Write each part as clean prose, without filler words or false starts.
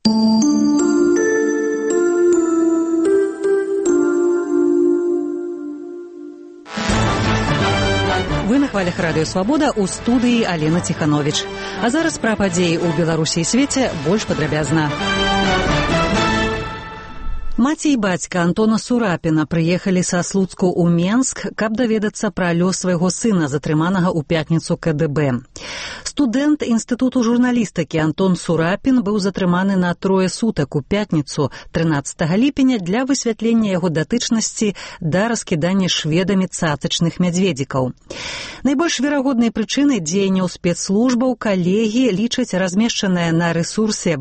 Вы на хвалях Радыё Свабода, у студыі Алена Ціхановіч. А зараз пра падзеі ў Беларусі і свеце больш падрабязна. Маці і бацька Антона Сурапіна прыехалі са Слуцку ў Менск, каб даведацца пра лёс свайго сына, затрыманага ў пятніцу КДБ. Студэнт Інстытуту журналістыкі Антон Сурапін быў затрыманы на 3 сутак у пятніцу 13 ліпеня для высвятлення яго датычнасці да раскідання шведамі цацачных мядзведзікаў. Найбольш верагоднай прычынай дзеянняў спецслужбаў калегі лічаць размешчанае на рэсурсе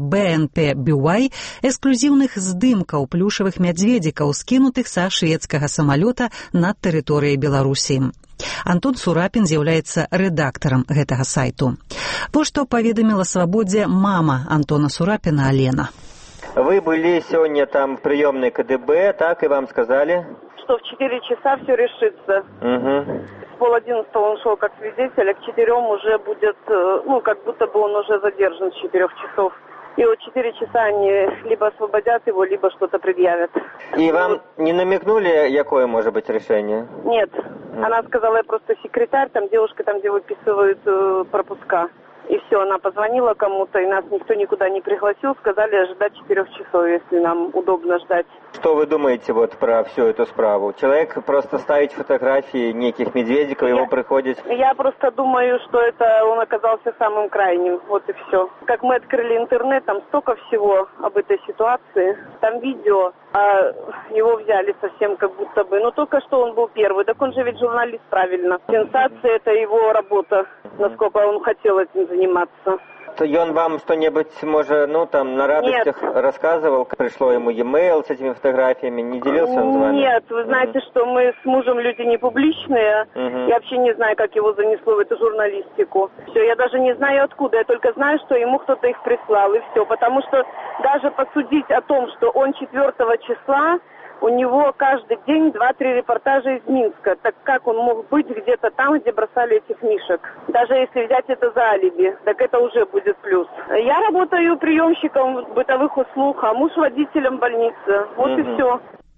БНП-BY эксклюзіўных здымкаў плюшавых мядзведзікаў, скінутых са шведскага самалёта над тэрыторыяй Беларусі. Антон Сурапін з'яўляецца рэдактарам гэтага сайту. Вось што паведаміла Свабодзе мама Антона Сурапіна Алена. Вы были сегодня там в приемной КДБ, так, и вам сказали? Что в 4 часа все решится. Угу. С 10:30 он шел как свидетель, а к 4 уже будет, как будто бы он уже задержан с 4 часов. И вот 4 часа они либо освободят его, либо что-то предъявят. И вам не намекнули, какое может быть решение? Нет. Она сказала, я просто секретарь, там девушка, там где выписывают пропуска. И все, она позвонила кому-то, и нас никто никуда не пригласил, сказали ждать 4 часов, если нам удобно ждать. Что вы думаете вот про всю эту справу? Человек просто ставит фотографии неких медведиков, его приходит... Я просто думаю, что это он оказался самым крайним, вот и все. Как мы открыли интернет, там столько всего об этой ситуации. Там видео, а его взяли совсем как будто бы. Но только что он был первый, так он же ведь журналист, правильно. Сенсация — это его работа, насколько он хотел этим заниматься. И он вам что-нибудь, может, там на радостях рассказывал? Пришло ему e-mail с этими фотографиями, не делился он с вами? Нет, вы знаете, что мы с мужем люди не публичные. Я вообще не знаю, как его занесло в эту журналистику. Все, я даже не знаю откуда, я только знаю, что ему кто-то их прислал, и все. Потому что даже посудить о том, что он 4 числа, у него каждый день 2-3 репортажа из Минска. Так как он мог быть где-то там, где бросали этих мишек? Даже если взять это за алиби, так это уже будет плюс. Я работаю приемщиком бытовых услуг, а муж водителем больницы. Вот и все.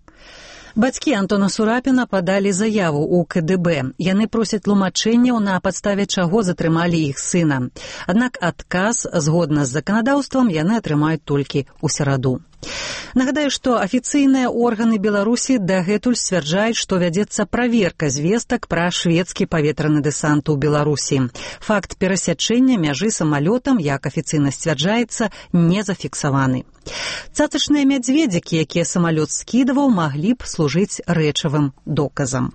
Бацькі Антона Сурапіна падалі заяву ў КДБ. Яны просяць тлумачэнняў, на падставе чаго затрымалі іх сына. Аднак адказ, згодна з заканадаўствам, яны атрымаюць толькі ў сераду. Нагадаю, што афіцыйныя органы Беларусі дагэтуль сцвярджаюць, што вядзецца праверка звестак пра шведскі паветраны дэсант у Беларусі. Факт перасячэння мяжы самалётам, як афіцыйна сцвярджаецца, не зафіксаваны. Цацачныя мядзведзікі, якія самалёт скідаваў, маглі б служыць рэчавым доказам.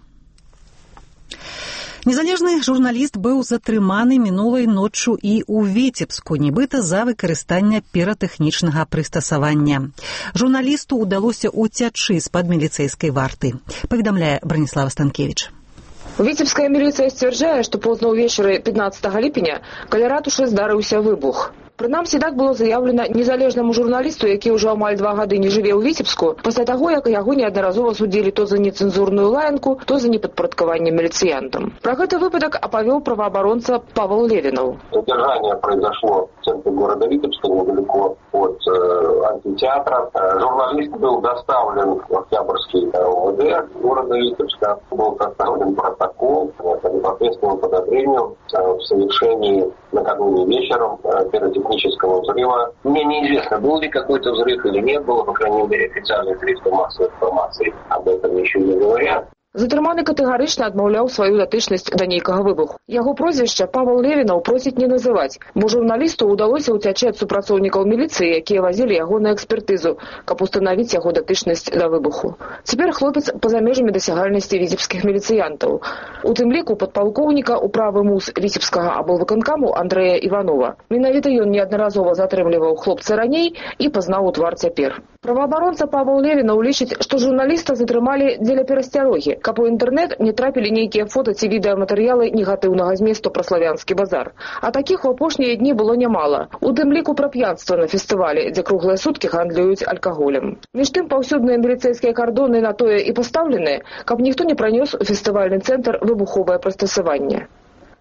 Незалежны журналіст быў затрыманы мінулай ноччу і ў Віцебску, нібыта за выкарыстанне піратэхнічнага прыстасавання. Журналісту ўдалося ўцячы з-пад міліцэйскай варты, паведамляе Браніслава Станкевіч. Віцебская міліцыя сцвярджае, што позна ўвечары 15 ліпеня каля ратушы здарыўся выбух. Прынамсі, так было заявлена незалежнаму журналісту, які ўжо амаль 2 гады не жыве ў Віцебску, пасля таго, як яго неаднаразова судзілі то за нецэнзурную лаянку, то за непадпарадкаванне міліцыянтам. Про гэты выпадак апавёў праваабаронца Павел Левинов. Задержание произошло в центре города Витебска, недалеко от амфитеатра. Журналист был доставлен в Октябрьский ОВД города Витебска. Был составлен протокол по непосредственному подозрению в совершении накануне вечером пиротехнического взрыва. Мне неизвестно, был ли какой-то взрыв или не было, по крайней мере, официальные средства массовой информации об этом еще не говорят. Затрыманы катэгарычна адмаўляў сваю датычнасць да нейкага выбуху. Яго прозвішча Павел Левинов просіць не называць, бо журналісту ўдалося ўцячы ад супрацоўнікаў міліцыі, якія вазілі яго на экспертызу, каб устанавіць яго датычнасць да выбуху. Цяпер хлопец па-за межамі дасягальнасці віцебскіх міліцыянтаў. У тым ліку падпалкоўніка управы МУС Віцебскага аблвыканкаму Андрэя Іванова. Менавіта ён неаднаразова затрымліваў хлопца раней і пазнаў у твар цяпер. Праваабаронца Павел Левинов лічыць, што журналіста затрымалі дзеля перасцярогі, каб у інтэрнэт не трапілі нейкія фота ці відэаматэрыялы негатыўнага зместу пра славянскі базар. А такіх у апошнія дні было нямала. У тым ліку пра п'янства на фестывалі, дзе круглыя суткі гандлююць алкаголем. Між тым паўсюдныя міліцэйскія кардоны на тое і пастаўлены, каб ніхто не пранёс у фестывальны цэнтр выбуховае прыстасаванне.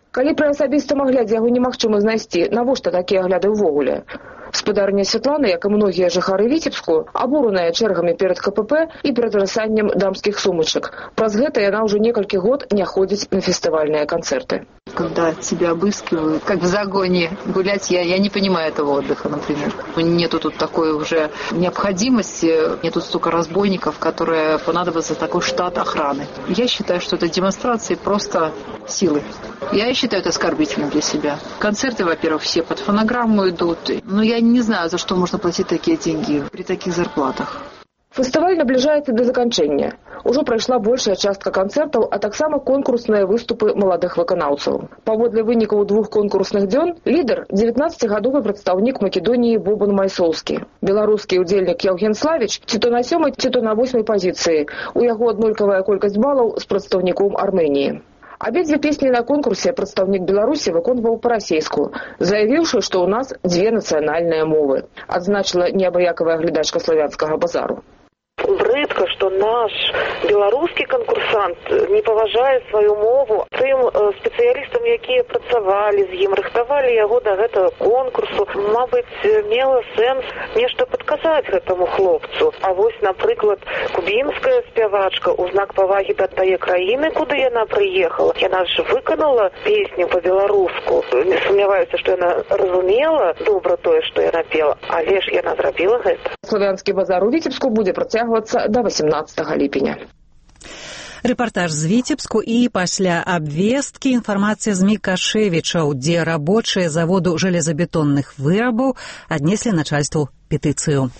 Калі пры асабістым аглядзе яго немагчыма знайсці, навошта такія агляды ўвогуле? Спадарня Святлана, як і многія жыхары Віцебску, абураная чэргамі перад КПП і перад рассаннем дамскіх сумачак. Праз гэта яна ўжо некалькі год не ходзіць на фестывальныя канцэрты. Когда тебя обыскивают, как в загоне гулять, я не понимаю этого отдыха, например. Нету тут такой уже необходимости, нету столько разбойников, которые понадобится такой штат охраны. Я считаю, что это демонстрации просто силы. Я считаю это оскорбительным для себя. Концерты, во-первых, все под фонограмму идут. Но я не знаю, за что можно платить такие деньги при таких зарплатах. Фестываль набліжаецца да заканчэння. Ужо прайшла большая частка канцэртаў, а таксама конкурсныя выступы маладых выканаўцаў. Паводле вынікаў 2 конкурсных дзён, лідар – 19-гадовы прадстаўнік Македоніі Бобан Майсоўскі. Беларускі ўдзельнік Яўген Славіч ці то на 7-й, ці то на 8-й пазіцыі. У яго аднолькавая колькасць балаў з прадстаўніком Арменіі. Абедзве песні на конкурсе прадстаўнік Беларусі выконваў па-расейску, заявіўшы, што ў нас 2 нацыянальныя мовы, адзначыла неабыякавая глядачка славянскага базару. Брыдка, што наш беларускі канкурсант не паважае сваю мову. Тым спецыялістам, якія працавалі з ім, рыхтавалі яго да гэтага конкурсу, мабыць, мела сэнс нешта падказаць гэтаму хлопцу. А вось, напрыклад, кубінская спявачка ў знак павагі да тае краіны, куды яна прыехала, яна ж выканала песню па-беларуску. Не сумняваюся, што яна разумела добра тое, што яна пела, але ж яна зрабіла гэта. Славянскі базар у Віцебску будзе працягвацца до 18 ліпеня. Рэпартаж з Віцебску і пасля абвесткі інфармацыя з Мікашевічаў, дзе рабочыя заводу жалезабетонных вырабаў аднеслі начальству петыцыю.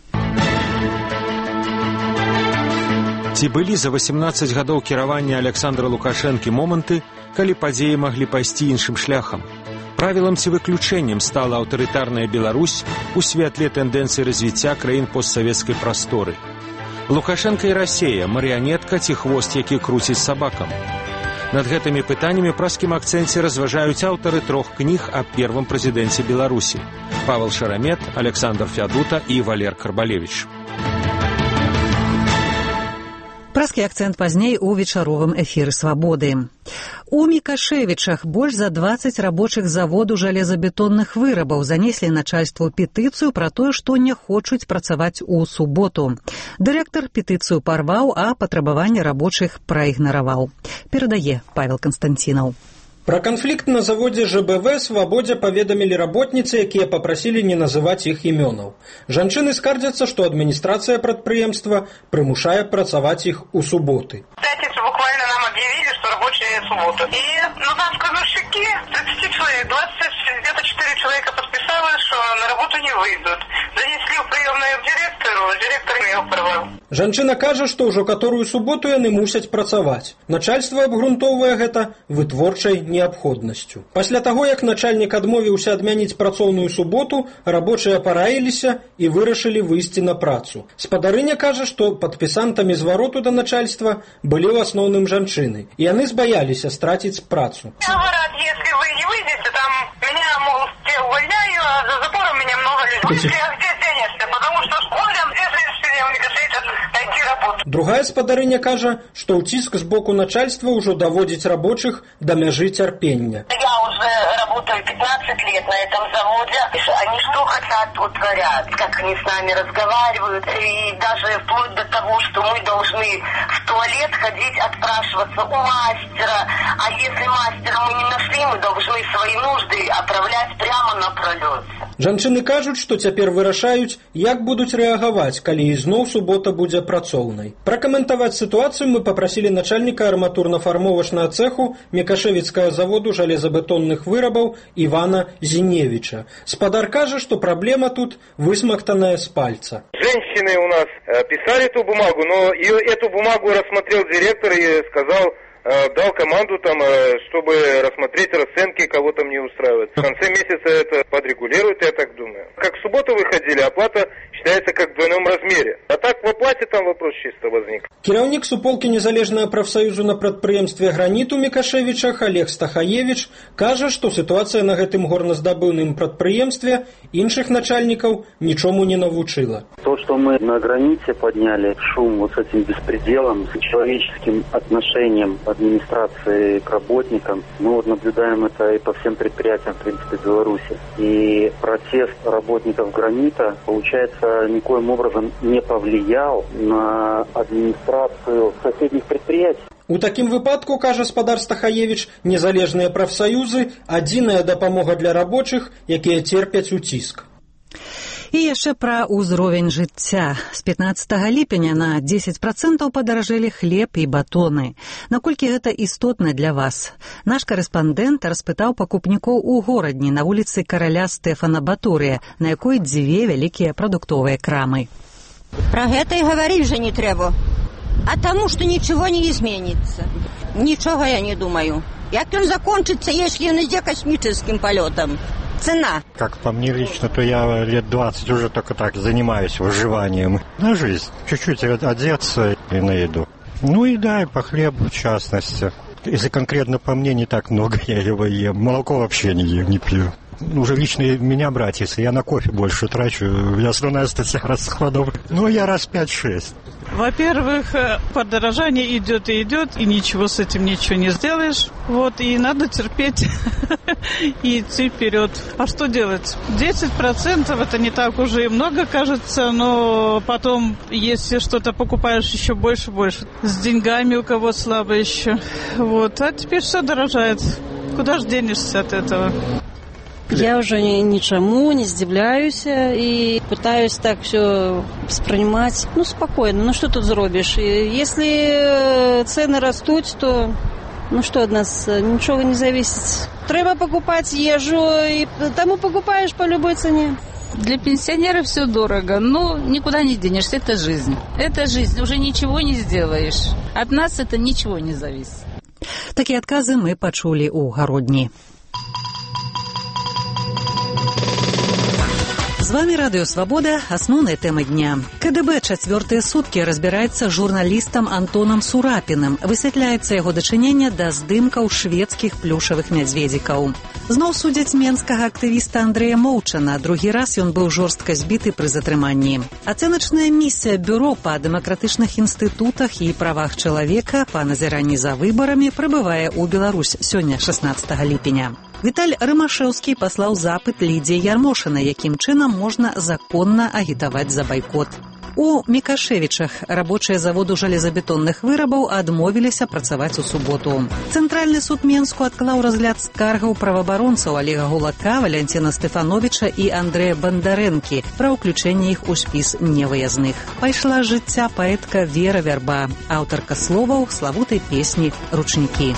Ці былі за 18 гадоў кіравання Александра Лукашэнкі моманты, калі падзеі маглі пайсці іншым шляхам? Правілам ці выключэннем стала аўтарытарная Беларусь у святле тэндэнцыі развіцця краін постсавецкай прасторы. Лукашенко і Расія, марыянетка ці хвост, які круціць сабакам. Над гэтымі пытаннямі праскім акцэнце разважаюць аўтары 3 кніг аб первым прэзідэнце Беларусі – Павел Шарамет, Александр Фядута і Валер Карбалевіч. Праскі акцэнт пазней у вечаровым эфіры «Свабоды». У Мікашевічах больш за 20 рабочых заводу жалезабетонных вырабаў занеслі начальству петыцыю пра тое, што не хочуць працаваць у суботу. Дырэктар петыцыю парваў, а патрабаванні рабочых праігнараваў. Перадае Павел Константинов. Про конфликт на заводе ЖБВ «Свободе» поведомили работницы, якія попросили не называть их именов. Жанчыны скардзяцца, что администрация предприемства прымушае працаваць их у субботы. Буквально нам объявили, что рабочие субботу. И там кладовщики, 30 человек, 20, где-то 4 человека подписало, что на работу не выйдут. Занесли в приемную к директору, директор его порвал. Жанчына кажа, што ўжо каторую суботу яны мусяць працаваць. Начальства абгрунтоўвае гэта вытворчай неабходнасцю. Пасля таго, як начальнік адмовіўся адмяніць працоўную суботу, рабочыя параіліся і вырашылі выйсці на працу. Спадарыня кажа, што падпісантамі звароту да начальства былі ў асноўным жанчыны. Яны збаяліся страціць працу. Говорят, если вы не выйдете, там меня, мол, все увольняю, а за запором меня много людей. А где денешься? Потому что школам здесь найти работу. Другая спадарыня кажа, што ўціск з боку начальства ўжо даводзіць рабочых да мяжы цярпення. Я уже работаю 15 лет на этом заводе. Они что хотят, вот творят, как они с нами разговаривают. И даже вплоть до того, что мы должны в туалет ходить, отпрашиваться у мастера. А если мастера мы не нашли, мы должны свои нужды отправлять прямо на пролет. Жанчыны кажуць, што цяпер вырашаюць, як будуць рэагаваць, калі ізноў субота будзе працоўнай. Пракаментаваць сітуацыю мы папрасілі начальніка арматурна-фармовачнага цэху Мікашевіцкага заводу жалезабетонных вырабаў Івана Зіневіча. Спадар кажа, што праблема тут высмактаная з пальца. Женщины у нас писали эту бумагу, но эту бумагу рассмотрел директор и сказал, дал команду там, чтобы рассмотреть расценки, кого там не устраивает. В конце месяца это подрегулируют, я так думаю. Как в субботу выходили, оплата считается как в двойном размере. А так в оплате там вопрос чисто возник. Кіраўнік суполкі незалежнага прафсаюзу на прадпрыемстве «Граніт» у Мікашевічах Олег Стахаевич кажа, што сітуацыя на гэтым горназдабыўным прадпрыемстве іншых начальников ничему не навучила. То, что мы на «Граните» подняли шум вот с этим беспределом, с человеческим отношением администрации к работникам. Мы вот наблюдаем это и по всем предприятиям, в принципе, Беларуси. И протест работников «Гранита», получается, никоим образом не повлиял на администрацию соседних предприятий. У такім выпадку, кажа спадар Стахаевич, незалежныя прафсаюзы – адзіная дапамога для рабочых, якія терпяць уціск. І яшчэ пра ўзровень жыцця. З 15 ліпеня на 10% падаражэлі хлеб і батоны. Наколькі гэта істотна для вас? Наш карэспандэнт распытаў пакупнікоў у горадні на вуліцы караля Стэфана Баторыя, на якой 2 вялікія прадуктовыя крамы. Про гэта і гаварыць жа не трэба. А тому, что ничего не изменится. Ничего я не думаю. Як он закончится, если он идет космическим полетом? Цена. Как по мне лично, то я лет 20 уже только так занимаюсь выживанием. На жизнь. Чуть-чуть одеться и на еду. Ну и да, и по хлебу в частности. Если конкретно по мне, не так много я его ем. Молоко вообще не пью. Уже лично меня брать, если я на кофе больше трачу, я основная статья расходов. Ну, я раз 5-6. Во-первых, подорожание идет, и ничего с этим ничего не сделаешь. Вот, и надо терпеть и идти вперед. А что делать? 10% это не так уже и много, кажется, но потом, если что-то покупаешь еще больше, с деньгами у кого слабо еще. Вот, а теперь все дорожает. Куда ж денешься от этого? Я уже ничему не здивляюсь и пытаюсь так все воспринимать, спокойно. Что тут зробишь? Если цены растут, то, что от нас? Ничего не зависит. Треба покупать ежу, и тому покупаешь по любой цене. Для пенсионеров все дорого, но никуда не денешься, это жизнь. Это жизнь, уже ничего не сделаешь. От нас это ничего не зависит. Такие отказы мы пачулі у гародні. З вами Радио Свобода. Основные темы дня. КДБ четвертые сутки разбирается с журналистом Антоном Сурапиным. Высветляется его дачыненне до здымкаў шведских плюшевых мядзведзікаў. Зноў судзяць менскага актывіста Андрэя Моўчана. Другі раз ён быў жорстка збіты пры затрыманні. Ацэначная миссия Бюро па дэмакратычных інстытутах і правах чалавека па назіранні за выбарамі прыбывае ў Беларусь сёння 16 ліпеня. Віталь Рымашэўскі паслаў запыт Лідзіі Ярмошынай, якім чынам можна законна агітаваць за байкот. У Мікашевічах рабочыя заводу жалезабетонных вырабаў адмовіліся працаваць у суботу. Цэнтральны суд Менску адклаў разгляд скаргаў праваабаронцаў Олега Гулака, Валянціна Стэфановіча і Андрэя Бандарэнкі пра ўключэнне іх у спіс невыязных. Пайшла з жыцця паэтка Вера Вярба, аўтарка словаў славутай песні «Ручнікі».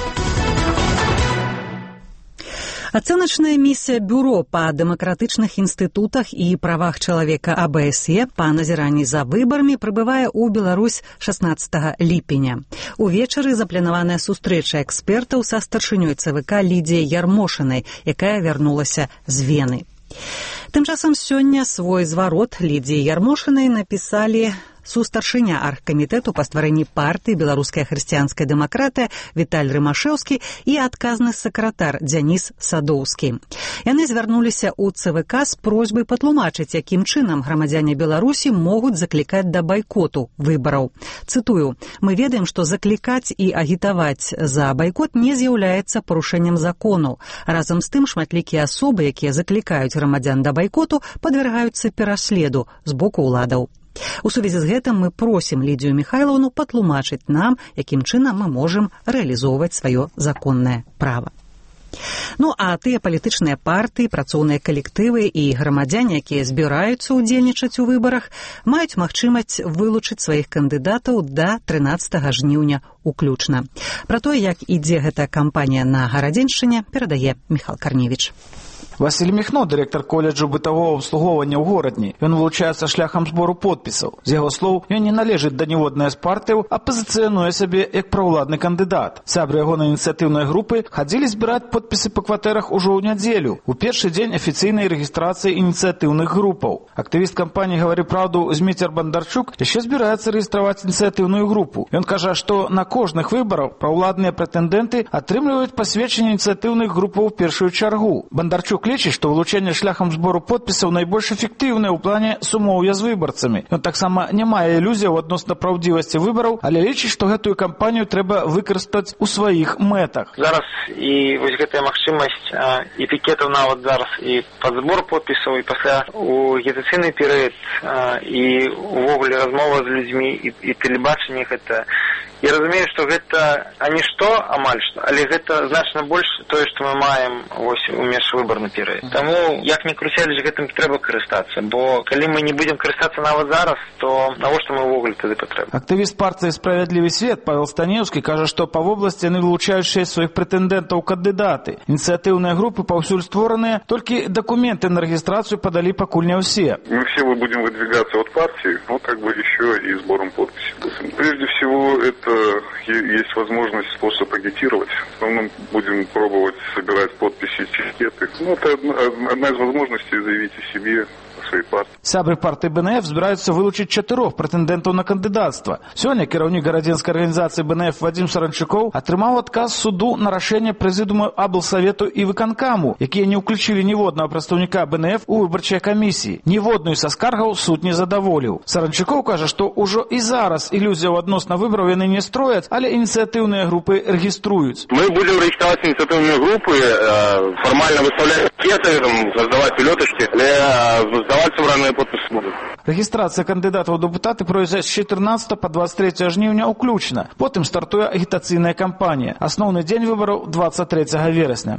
Ацэначная миссия Бюро па дэмакратычных інстытутах і правах чалавека АБСЕ па назіранні за выбарамі прыбывае ў Беларусь 16 ліпеня. Увечары запланаваная сустрэча экспертаў са старшынёй ЦВК Лідзіяй Ярмошынай, якая вярнулася з Вены. Тым часам сёння свой зварот Лідзіі Ярмошынай напісалі сустаршыня аргкамітэту па стварэнні партыі «Беларуская хрысціянская дэмакратыя» Віталь Рымашэўскі і адказны сакратар Дзяніс Садоўскі. Яны звярнуліся ў ЦВК з просьбай патлумачыць, якім чынам грамадзяне Беларусі могуць заклікаць да байкоту выбараў. Цытую: «Мы ведаем, што заклікаць і агітаваць за байкот не з'яўляецца парушэннем закону. Разам з тым шматлікія асобы, якія заклікаюць грамадзян да байкоту, падвяргаюцца пераследу з боку ўладаў». У сувязі з гэтым мы просім Лідзію Міхайлаўну патлумачыць нам, якім чынам мы можам рэалізоўваць сваё законнае права. А тыя палітычныя партыі, працоўныя калектывы і грамадзяне, якія збіраюцца ўдзельнічаць у выбарах, маюць магчымасць вылучыць сваіх кандыдатаў да 13 жніўня уключна. Пра тое, як ідзе гэтая кампанія на Гарадзеншчыне, перадае Міхал Карневіч. Васіль Міхно, дырэктар коледжу бытавога абслугоўвання ў горадні. Ён вылучаецца шляхам збору подпісаў. З яго слоў, ён не належыць да ніводнай з партыяў, а пазіцыянуе сябе як праўладны кандыдат. Сябры ягонай ініцыятыўнай групы хадзілі збіраць подпісы па кватэрах ужо ў нядзелю, у першы дзень афіцыйнай рэгістрацыі ініцыятыўных групаў. Актывіст кампаніі «Гавары праўду» Зміцер Бандарчук яшчэ збіраецца рэгістраваць ініцыятыўную групу. Ён кажа, што на кожных выбарах праўладныя прэтэндэнты атрымліваюць пасведчанне ініцыятыўных групаў у першую чаргу. Бандарчук лічыць, што вылучэнне шляхам збору подпісаў найбольш эфектыўнае ў плане сумоўя з выбарцамі. Ён таксама не мае ілюзіяў адносна праўдзівасці выбараў, але лічыць, што гэтую кампанію трэба выкарыстаць у сваіх мэтах. Зараз і вось гэтая магчымасць і пікетаў нават зараз і пад збор подпісаў, і пасля у агітацыйны перыяд і увогуле размова з людзьмі і тэлебачанне гэта. Я разумею, што гэта нішто амаль што, але гэта значна больш тое, што мы маем вось у межвыбарны перыяд. Таму як ні круцяліш, гэтым трэба карыстацца, бо калі мы не будзем карыстацца нават зараз, то навошта мы ўвогуле тады патрэбны? Актывіст партыі «Справядлівы свет» Павел Станеўскі кажа, што па вобласці яны вылучаюць 6 сваіх прэтэндэнтаў у кандыдаты. Ініцыятыўныя групы паўсюль створаныя, толькі дакументы на рэгістрацыю падалі пакуль не ўсе. Мы все будем выдвигаться от партии, но как бы еще и сбором подписей. Прежде всего, это есть возможность, способ агитировать. В основном будем пробовать собирать подписи через кеты. Ну, это одна из возможностей заявить о себе, о своей партии. Сябры партыі БНФ збіраюцца вылучыць 4 прэтэндэнтаў на кандыдацтва. Сёння кіраўнік гарадзенскай арганізацыі БНФ Вадзім Саранчукоў атрымаў адказ суду на рашэнне прэзідыуму аблсавету і выканкаму, якія не ўключылі ніводнага прадстаўніка БНФ у выбарчыя камісіі. Ніводную са скаргаў суд не задаволіў. Саранчукоў кажа, што ўжо і зараз ілюзіяў адносна выбараў яны не строяць, але ініцыятыўныя групы рэгіструюць. Мы будем регистрировать инициативные группы, формально выставлять анкеты, создавать пилоточки, сдавать собранные подписи будут. Рэгістрацыя кандыдатаў у дэпутаты пройдзе з 14 па 23 жніўня ўключна. Потым стартуе агітацыйная кампанія. Асноўны дзень выбараў 23 верасня.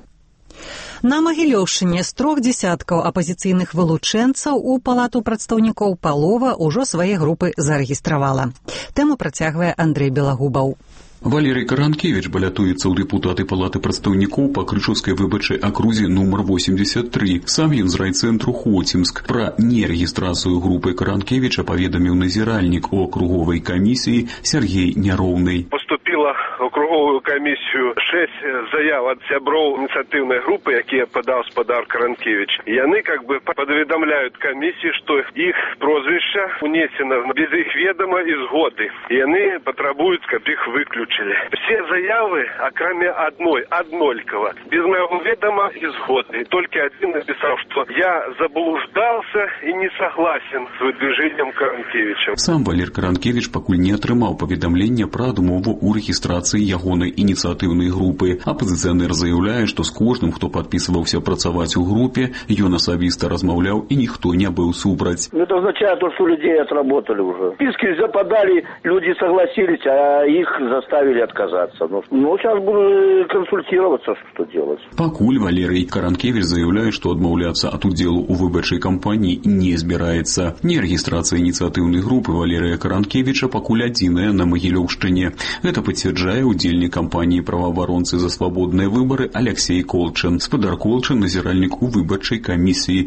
На Магілёўшчыне з 3 дзясяткаў апазіцыйных вылучэнцаў у палату прадстаўнікоў палова ўжо свае групы зарэгістравала. Тэму працягвае Андрэй Белагубаў. Валерий Каранкевич балятуецца ў дэпутаты палаты прадстаўнікоў па Крычаўскай выбарчай акрузе нумар 83. Сам ён з райцэнтру Хоцімск. Пра нерэгістрацыю групы Каранкевіча паведаміў назіральнік у акруговай камісіі Сергей Няроўны. Поступила в округовую комиссию 6 заяв от сяброў инициативной группы, якія подал спадар Каранкевич. И они как бы поведомляют комиссии, что их прозвище унесено без их ведома и згоды. И они потребуют, как их выключили. Все заявы, кроме одной, однолького, без моего ведома и згоды. Только один написал, что я заблуждался и не согласен с выдвижением Каранкевича. Сам Валер Каранкевич пакуль не атрымаў паведамлення пра адмову ў рэгістрацыі ягонай ініцыятыўнай групы. Апазіцыянер заяўляе, што з кожным, хто падпісываўся працаваць у групе, ён асабіста размаўляў і ніхто не быў супраць. Это означает, что людей отработали уже. Списки западали, люди согласились, а их заставили отказаться. Ну, сейчас буду консультироваться, что делать. Пакуль Валерий Каранкевич заявляе, што адмаўляцца ад удзелу ў выбарчай кампаніі не збіраецца. Нерэгістрацыя ініцыятыўнай групы Валерия Каранкевича пакуль адзіная на Магілёўшчыне. Гэта пацвярджае удзельнік кампаніі праваабаронцы за свабодныя выбары Алексей Колчын. Спадар Колчын назіральнік у выбарчай камісіі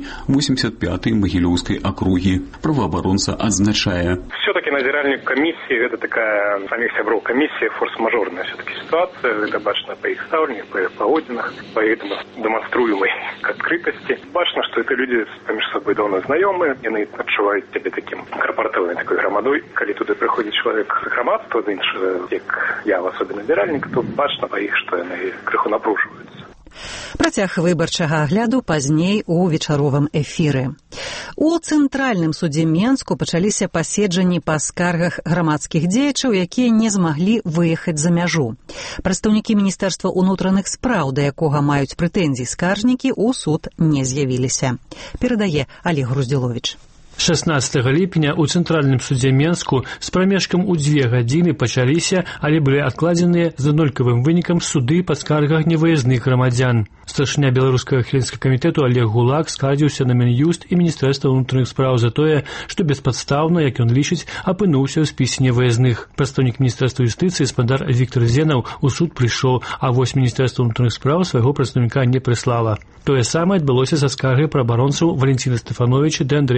85-й Магілёўскай акругі. Праваабаронца адзначае. Все-таки назиральник комиссии, это такая, самих сяброў комиссии, форс-мажорная все-таки ситуация. Это бачно по их ставлению, по их поводинах, по их демонструемой открытости. Бачно, что это люди между собой давно знакомые, и они отчувают себе таким корпоративной такой громадой. Когда туда приходит человек с громадства, как я, особенно назиральник, то бачно по их, что они крыху напруживаются. Працяг выбарчага агляду пазней у вечаровым эфіры. У цэнтральным судзе Менску пачаліся паседжанні па скаргах грамадскіх дзеячаў, якія не змаглі выехаць за мяжу. Прадстаўнікі Міністэрства ўнутраных спраў, да якога маюць прэтэнзіі скаржнікі, у суд не з'явіліся. Перадае Олег Груздзіловіч. 16 ліпеня ў цэнтральным судзе Менску з прамежкам у 2 гадзіны пачаліся, але былі адкладзеныя з аднолькавым вынікам суды па скаргах невыязных грамадзян. Старшыня беларускага хіленскага камітэту Олег Гулак скардзіўся на Мін'юст і Міністэрства ўнутраных спраў за тое, што беспадстаўна, як ён лічыць, апынуўся ў спісе невыязных. Прадстаўнік Міністэрства юстыцыі спадар Віктор Зенаў у суд прыйшоў, а вось Міністэрства ўнутраных спраў свайго прадстаўніка не прыслала. Тое самае адбылося са скаргай праабаронцаў Валентина Стефановича ды Андрэя Бондаренка.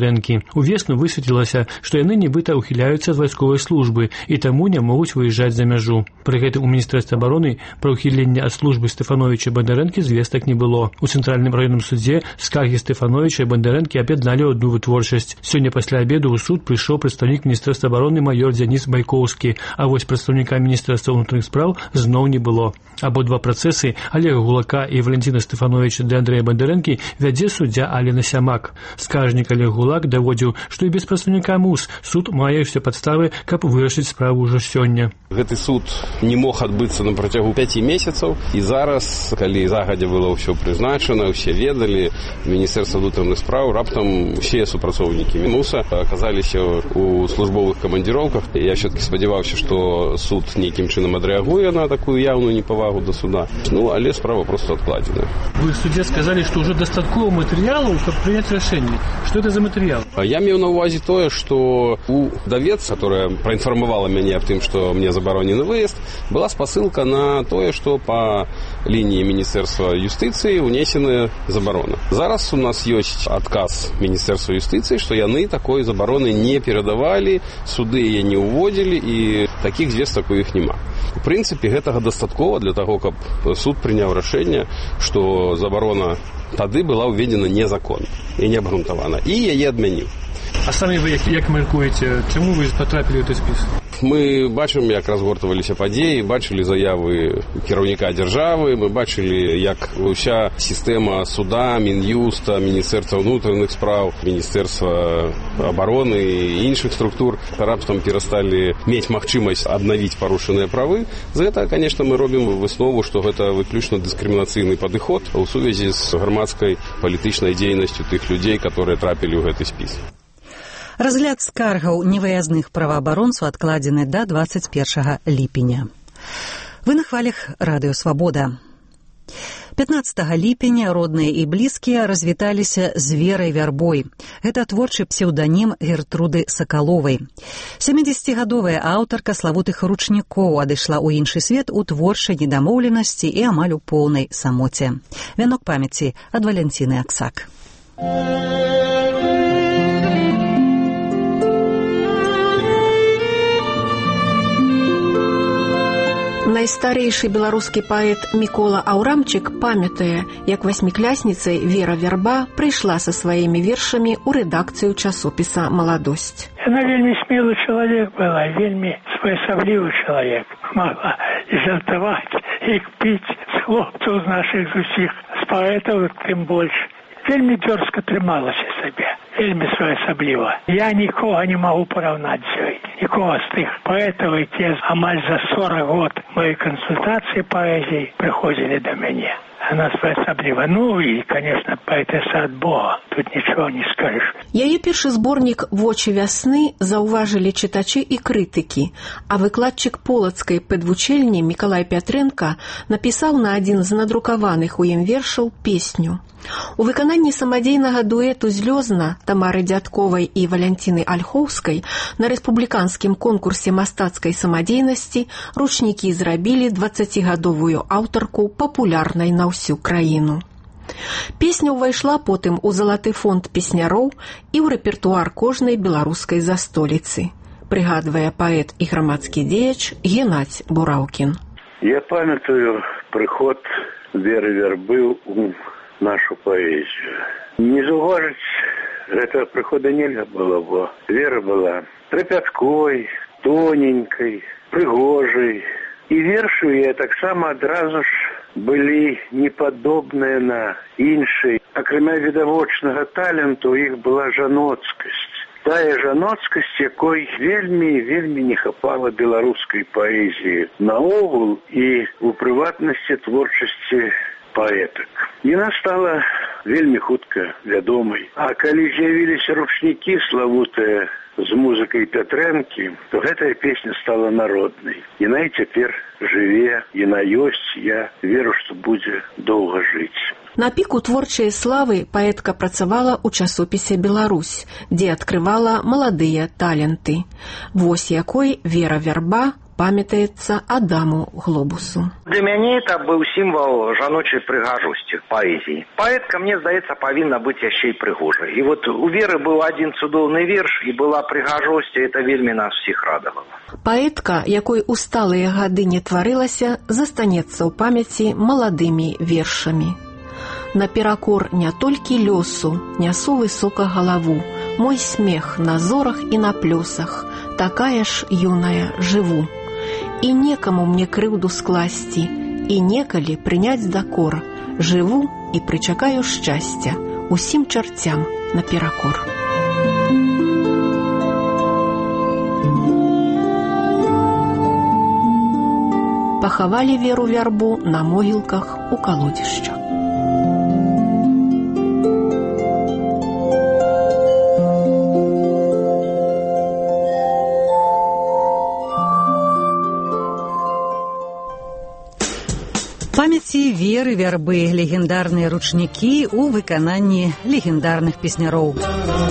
Бондарэнкі. Увесну высветлілася, што яны нібыта ухіляюцца ад вайсковай службы і таму не могуць выязджаць за мяжу. Пры гэтым у міністэрстве абароны пра ўхіленне ад службы Стэфановіча і Бондарэнкі звестак не было. У цэнтральным раённым судзе скаргі Стэфановіча і Бондарэнкі аб'ядналі ў одну вытворчасць. Сёння пасля абеду ў суд прыйшоў прадстаўнік міністэрства абароны майор Дзяніс Байкоўскі, а вось прадстаўніка міністэрства ўнутраных спраў зноў не было. Абодва працэсы Олега Гулака і Валентина Стэфановіча ды Андрэя Бондарэнкі вядзе суддзя Алена Сямак. Скаржнік Олег Гулак даводзіў, што і без прадстаўніка МУС суд мае ўсе падставы, каб вырашыць справу ўжо сёння. Гэты суд не мог адбыцца на працягу 5 месяцаў, і зараз, калі загадзя было ўсё прызначана, усе ведалі, міністэрства ўнутраных спраў, раптам усе супрацоўнікі МУСа аказаліся ў службовых камандзіроўках. Я ўсё-таки спадзяваўся, што суд нейкім чынам адрэагуе на такую яўную непавагу да суда. Але справа просто адкладзена. Вы в суде сказали, что уже достаточно материалов, чтобы принять решение. Что это за материал? Я имею на увазе тое, что у давец, которая проинформовала меня о том, что мне заборонен выезд, была спасылка на тое, что по линии Министерства юстиции унесена заборона. Зараз у нас есть отказ Министерства юстиции, что яны такой забороны не передавали, суды ее не уводили, и таких звесток у іх нема. В принципе, гэтага дастаткова для того, каб суд прыняў рашэнне, што забарона тады была ўведзена незаконна і неабгрунтавана, і яе адмяніў. А самі вы як мяркуеце, чаму вы патрапілі ў гэты спіс? Мы бачым, як разгортваліся падзеі, бачылі заявы кіраўніка дзяржавы, мы бачылі, як уся сістэма суда, Мін'юста, Міністэрства ўнутраных спраў, Міністэрства абароны і іншых структур раптам перасталі мець магчымасць аднавіць парушаныя правы. За гэта, конечно, мы робім выснову, што гэта выключна дыскрымінацыйны падыход у сувязі з грамадскай палітычнай дзейнасцю тых людзей, которые трапілі ў гэты спіс. Разгляд скаргаў невыязных праваабаронцаў адкладзены да 21 ліпеня. Вы на хвалях Радыё Свабода. 15 ліпеня родныя і блізкія развіталіся з Верай Вярбой. Гэта творчы псеўданім Гертруды Сакаловай. 70-гадовая аўтарка славутых ручнікоў адышла ў іншы свет у творчай недамоўленасці і амаль у поўнай самоце. Вянок памяці ад Валянціны Аксак. Найстарэйшы беларускі паэт Мікола Аўрамчык памятае, як васьміклясніцай Вера Вярба прыйшла са сваімі вершамі ў рэдакцыю часопіса «Маладосць». Яна вельмі смелы чалавек была, вельмі своеасаблівы чалавек. Магла і жартаваць, і кпіць з хлопцаў з нашых з усіх, з паэтаў тым больш. Вельмі дзёрзка трымалася сабе, вельмі своеасабліва. Я нікога не магу параўнаць з ёй. Нікога з тых паэтаў, якія амаль за 40 год моей кансультацыі паэзіі прыходзілі да мяне. Она своеасабліва. Ну і, конечно, паэтэса ад Бога. Тут нічого не скажеш. Яе першы зборнік «Вочы вясны» заўважылі чытачы і крытыкі, а выкладчык полацкай педвучэльні Мікалай Пятрэнка напісаў на адзін з надрукаваных у ім вершаў песню. У выкананні самадзейнага дуэту «Злёзна» Тамары Дзядковай і Валянціны Альхоўскай на рэспубліканскім конкурсе мастацкай самадзейнасці ручнікі зрабілі 20-гадовую аўтарку папулярнай на ўсю краіну. Песня ўвайшла потым у залаты фонд песняроў і ў рэпертуар кожнай беларускай застоліцы, прыгадвае паэт і грамадскі дзеяч Геннадзь Бураўкін. Я памятаю прыход Веры Вярбы ў нашу паэзію. Не заўважыць гэтага прыхода нельга было, бо Вера была трапяткой, тоненькай, прыгожай. І вершы яе таксама адразу ж былі непадобныя на іншай. Акрамя відавочнага таленту, у іх была жаноцкасць. Тая жаноцкасць, якой вельмі не хапала беларускай паэзіі наогул і у прыватнасці творчасці паэтак. Яна стала вельмі хутка вядомай. А калі з'явіліся ручнікі славутыя з музыкай Пятрэнкі, то гэтая песня стала народнай. Яна і цяпер жыве, яна ёсць, я веру, што будзе доўга жыць. На піку творчай славы паэтка працавала ў часопісе «Беларусь», дзе адкрывала маладыя таленты. Вось якой Вера Вярба памятаецца Адаму Глобусу. Для мяне это быў сімвал жаночай прыгажосці паэзіі. Паэтка, мне здаецца, павінна быць яшчэ і прыгожай. І вот у Веры быў адзін цудоўны верш, і была прыгажосць, і это вельмі нас всіх радавала. Паэтка, якой у сталыя гады не тварылася, застанецца ў памяці маладымі вершамі. Наперакор не толькі лёсу, нясу высока галаву, мой смех на зорах і на плёсах, такая ж юная жыву. І некаму мне крыўду скласці, і некалі прыняць дакор, жыву і прычакаю шчасця, усім чарцям наперакор. Пахавалі Веру Вярбу на могілках у калодзішча. Памяці Веры Вярбы, легендарныя ручнікі ў выкананні легендарных песняроў.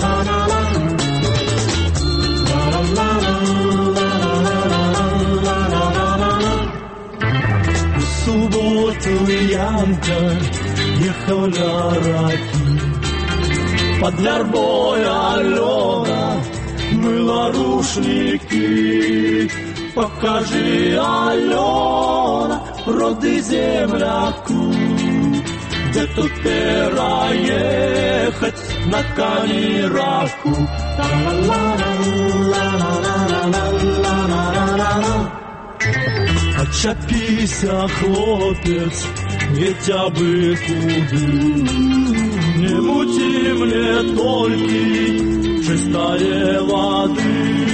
У суботу Янка ехал на раки, под Вярбой Алена мыла рушники. Покажи, Алена, роды земляку, где тут переехать на Канираку. Отчепися, хлопец, ведь бы куды. Не мути мне только чистая воды.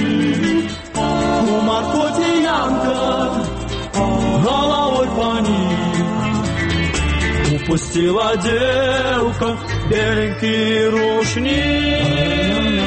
У Маркоти Янка головой поник, упустила девка беленький рушник.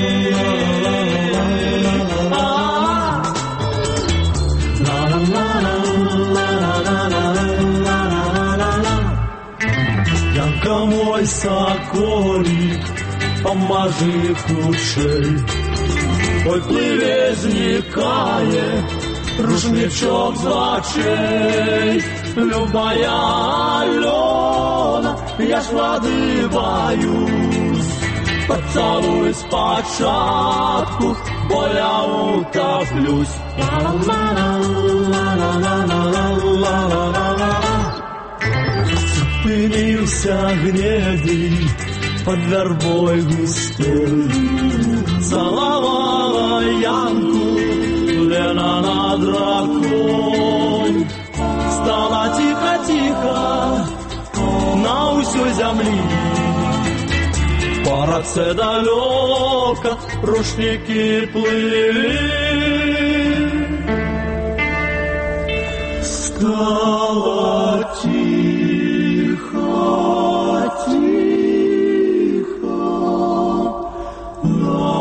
Янка мой соколик, поможи худшей. Ой, пливе, зникає рушничок з очей. Любая Алена, я ж воды боюсь. Поцелуй спочатку, бо я утоплюсь. Зупинився гневий под вербой густой. Целовала Янку Лена над ракой. Стала тихо-тихо на усю земли. По раце далеко рушники плыли. Стало тихо-тихо на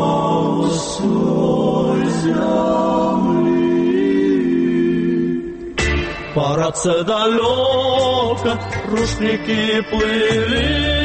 усю земли. По раце далеко рушники плыли.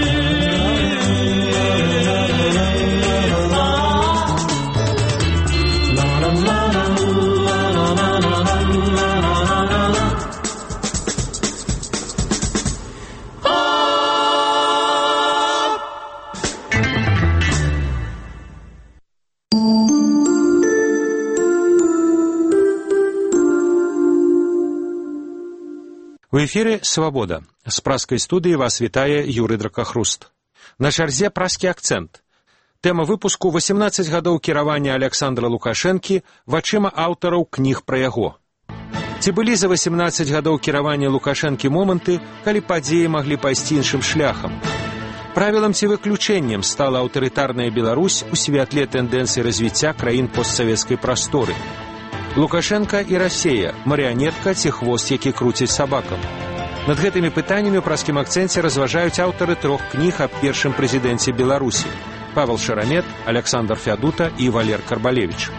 У эфіры «Свабода». З праскай студыі вас вітае Юрый Дракахруст. На чарзе праскі акцэнт. Тэма выпуску 18 гадоў кіравання Александра Лукашэнкі вачыма аўтараў кніг пра яго. Ці былі за 18 гадоў кіравання Лукашэнкі моманты, калі падзеі маглі пайсці іншым шляхам? Правілам ці выключэннем стала аўтарытарная Беларусь у святле тэндэнцыі развіцця краін постсавецкай прасторы. Лукашенко і Расія, марыянетка ці хвост, які круціць сабакам. Над гэтымі пытаннямі ў праскім акцэнце разважаюць аўтары 3 кніг аб першым прэзідэнце Беларусі: Павел Шарамет, Александр Фядута і Валер Карбалевіч.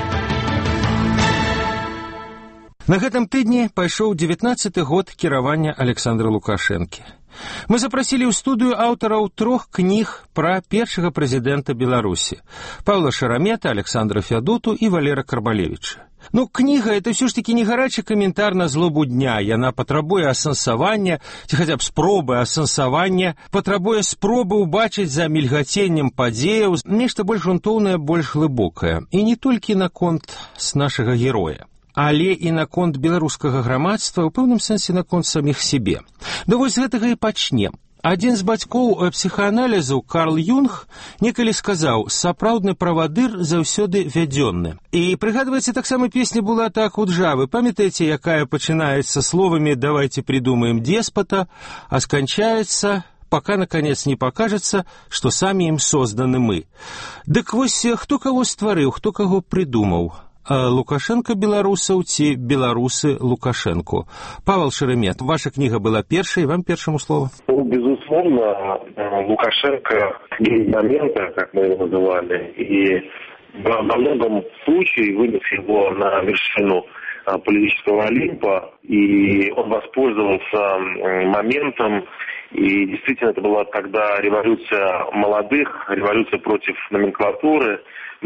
На гэтым тыдні пайшоў 19-ы год кіравання Александра Лукашэнкі. Мы запрасілі ў студыю аўтараў 3 кніг пра першага прэзідэнта Беларусі: Павла Шарамета, Александра Фядуту і Валера Карбалевіча. Ну, кніга — это ўсё ж такі не гарачы каментар на злобу дня. Яна патрабуе асэнсавання, ці хаця б спробы асэнсавання, патрабуе спробы ўбачыць за мільгаценнем падзеяў нешта больш грунтоўнае, больш глыбокае. І не толькі наконт з нашага героя, але і наконт беларускага грамадства, у пэўным сэнсе наконт саміх сябе. Да вось гэтага і пачнем. Адзін з бацькоў псіхааналізу, Карл Юнг, некалі сказаў: «Сапраўдны правадыр заўсёды вядзённы». І прыгадваецца таксама песня Булата Акуджавы. Памятаеце, якая пачынаецца словамі «давайте придумаем деспота», а сканчаецца «пока, наконец, не покажется, что сами им созданы мы». Дык вось, хто каго стварыў, хто каго придумаў? Лукашенко беларусаў ці беларусы Лукашенко? Павел Шеремет, ваша книга была первой, вам первому слово. Ну, безусловно, Лукашенко гений момента, как мы его называли, и во многом случае вынес его на вершину политического Олимпа, и он воспользовался моментом, и действительно это была тогда революция молодых, революция против номенклатуры,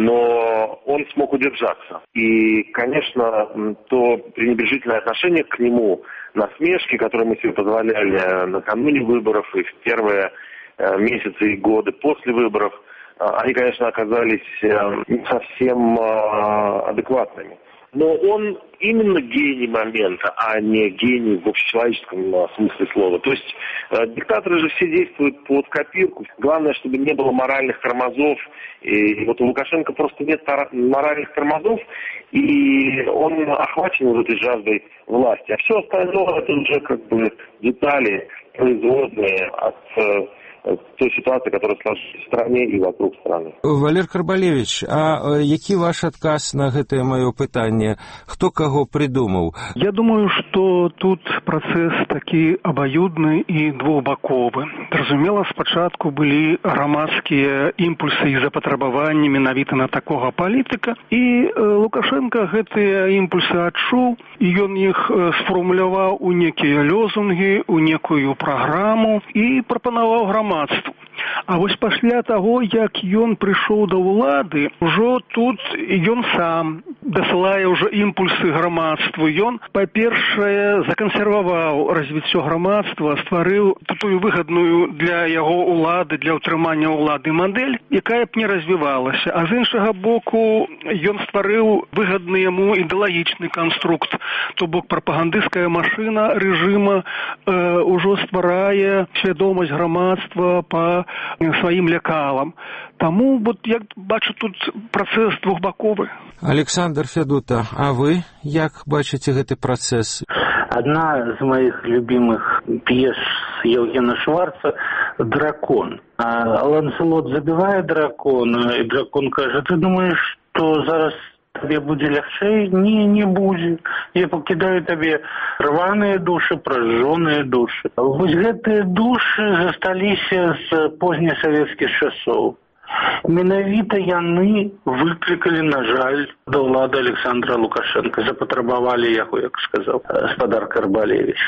но он смог удержаться. И, конечно, то пренебрежительное отношение к нему, насмешки, которые мы себе позволяли накануне выборов и в первые месяцы и годы после выборов, они, конечно, оказались не совсем адекватными. Но он именно гений момента, а не гений в общечеловеческом смысле слова. То есть диктаторы же все действуют под копирку. Главное, чтобы не было моральных тормозов. И вот у Лукашенко просто нет моральных тормозов, и он охвачен вот этой жаждой власти. А все остальное это уже как бы детали производные от той ситуации, которая сложилась в стране и вокруг страны. Валер Карбалевич, а які ваш адказ на гэтае маё пытанне? Хто каго придумаў? Я думаю, что тут процесс такі абаюдны і двухбаковы. Зразумела, спачатку былі грамадскія імпульсы і запатрабаванні менавіта на такога палітыка, і Лукашенко гэтыя імпульсы адчуў, і ён іх сфармуляваў у некія лозунгі, у некую праграму і прапанаваў грамадству. А вось пасля таго, як ён прыйшоў да ўлады, ужо тут ён сам дасылае ўжо імпульсы грамадству. Ён, па-першае, закансерваваў развіццё грамадства, стварыў тую выгадную для яго ўлады, для ўтрымання ўлады мадэль, якая б не развівалася. А з іншага боку, ён стварыў выгадны яму ідэалагічны канструкт, то бок прапагандысцкая машына рэжыма ўжо стварае свядомасць грамадства по сваім лекалам. Таму, вот, я бачу, тут працэс двухбаковы. Александр Фядута, а вы як бачыце гэты працэс? Одна из моих любимых пьес Евгена Шварца «Дракон». А Ланселот забивает дракона, и дракон кажа: ты думаешь, что зараз тебе будет легче? Не будет. Я покидаю тебе рваные души, прожженные души. Вот гэтые души засталіся з позднесоветских часов. Менавіта яны выклікалі, на жаль, да ўлады Александра Лукашенко, запатрабавалі яго, як сказаў спадар Карбалевич.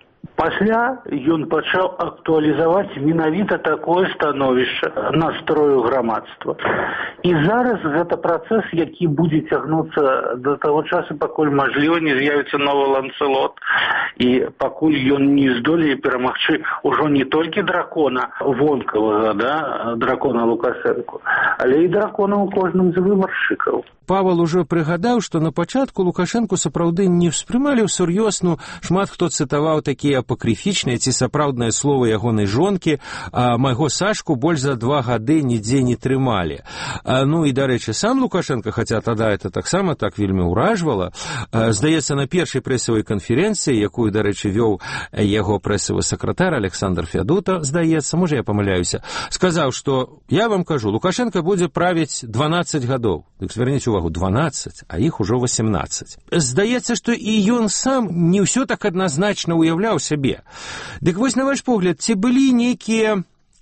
Пасля ён пачаў актуалізаваць менавіта такое становішча настрою грамадства. І зараз гэта працэс, які будзе цягнуцца да таго часу, пакуль, мажліва, не з'явіцца новы Ланселот, і пакуль ён не здолее перамагчы ўжо не толькі дракона вонкавага, дракона Лукашенко, але і дракона ў кожным з выбаршчыкаў. Павел ужо прыгадаў, што на пачатку Лукашенко сапраўды не ўспрымалі ўсур'ёз, шмат хто цытаваў такія апакрыфічныя ці сапраўдныя словы ягонай жонкі, а майго Сашку больш за 2 гады нідзе не трымалі. Ну і, дарэчы, сам Лукашенко, хаця тада это таксама так вельмі ўражвала, здаецца, на першай прэсавай канферэнцыі, якую, дарэчы, вёў яго прэсавы сакратар Александр Фядута, здаецца, можа я памыляюся, сказаў, што, я вам кажу, Лукашенко будзе правіць 12 гадоў. Дык зверніце увагу, 12, а іх ужо 18. Здаецца, што і ён сам не ўсё так адназначна ўяўляў сябе. Дык вось, на ваш погляд, ці былі нейкія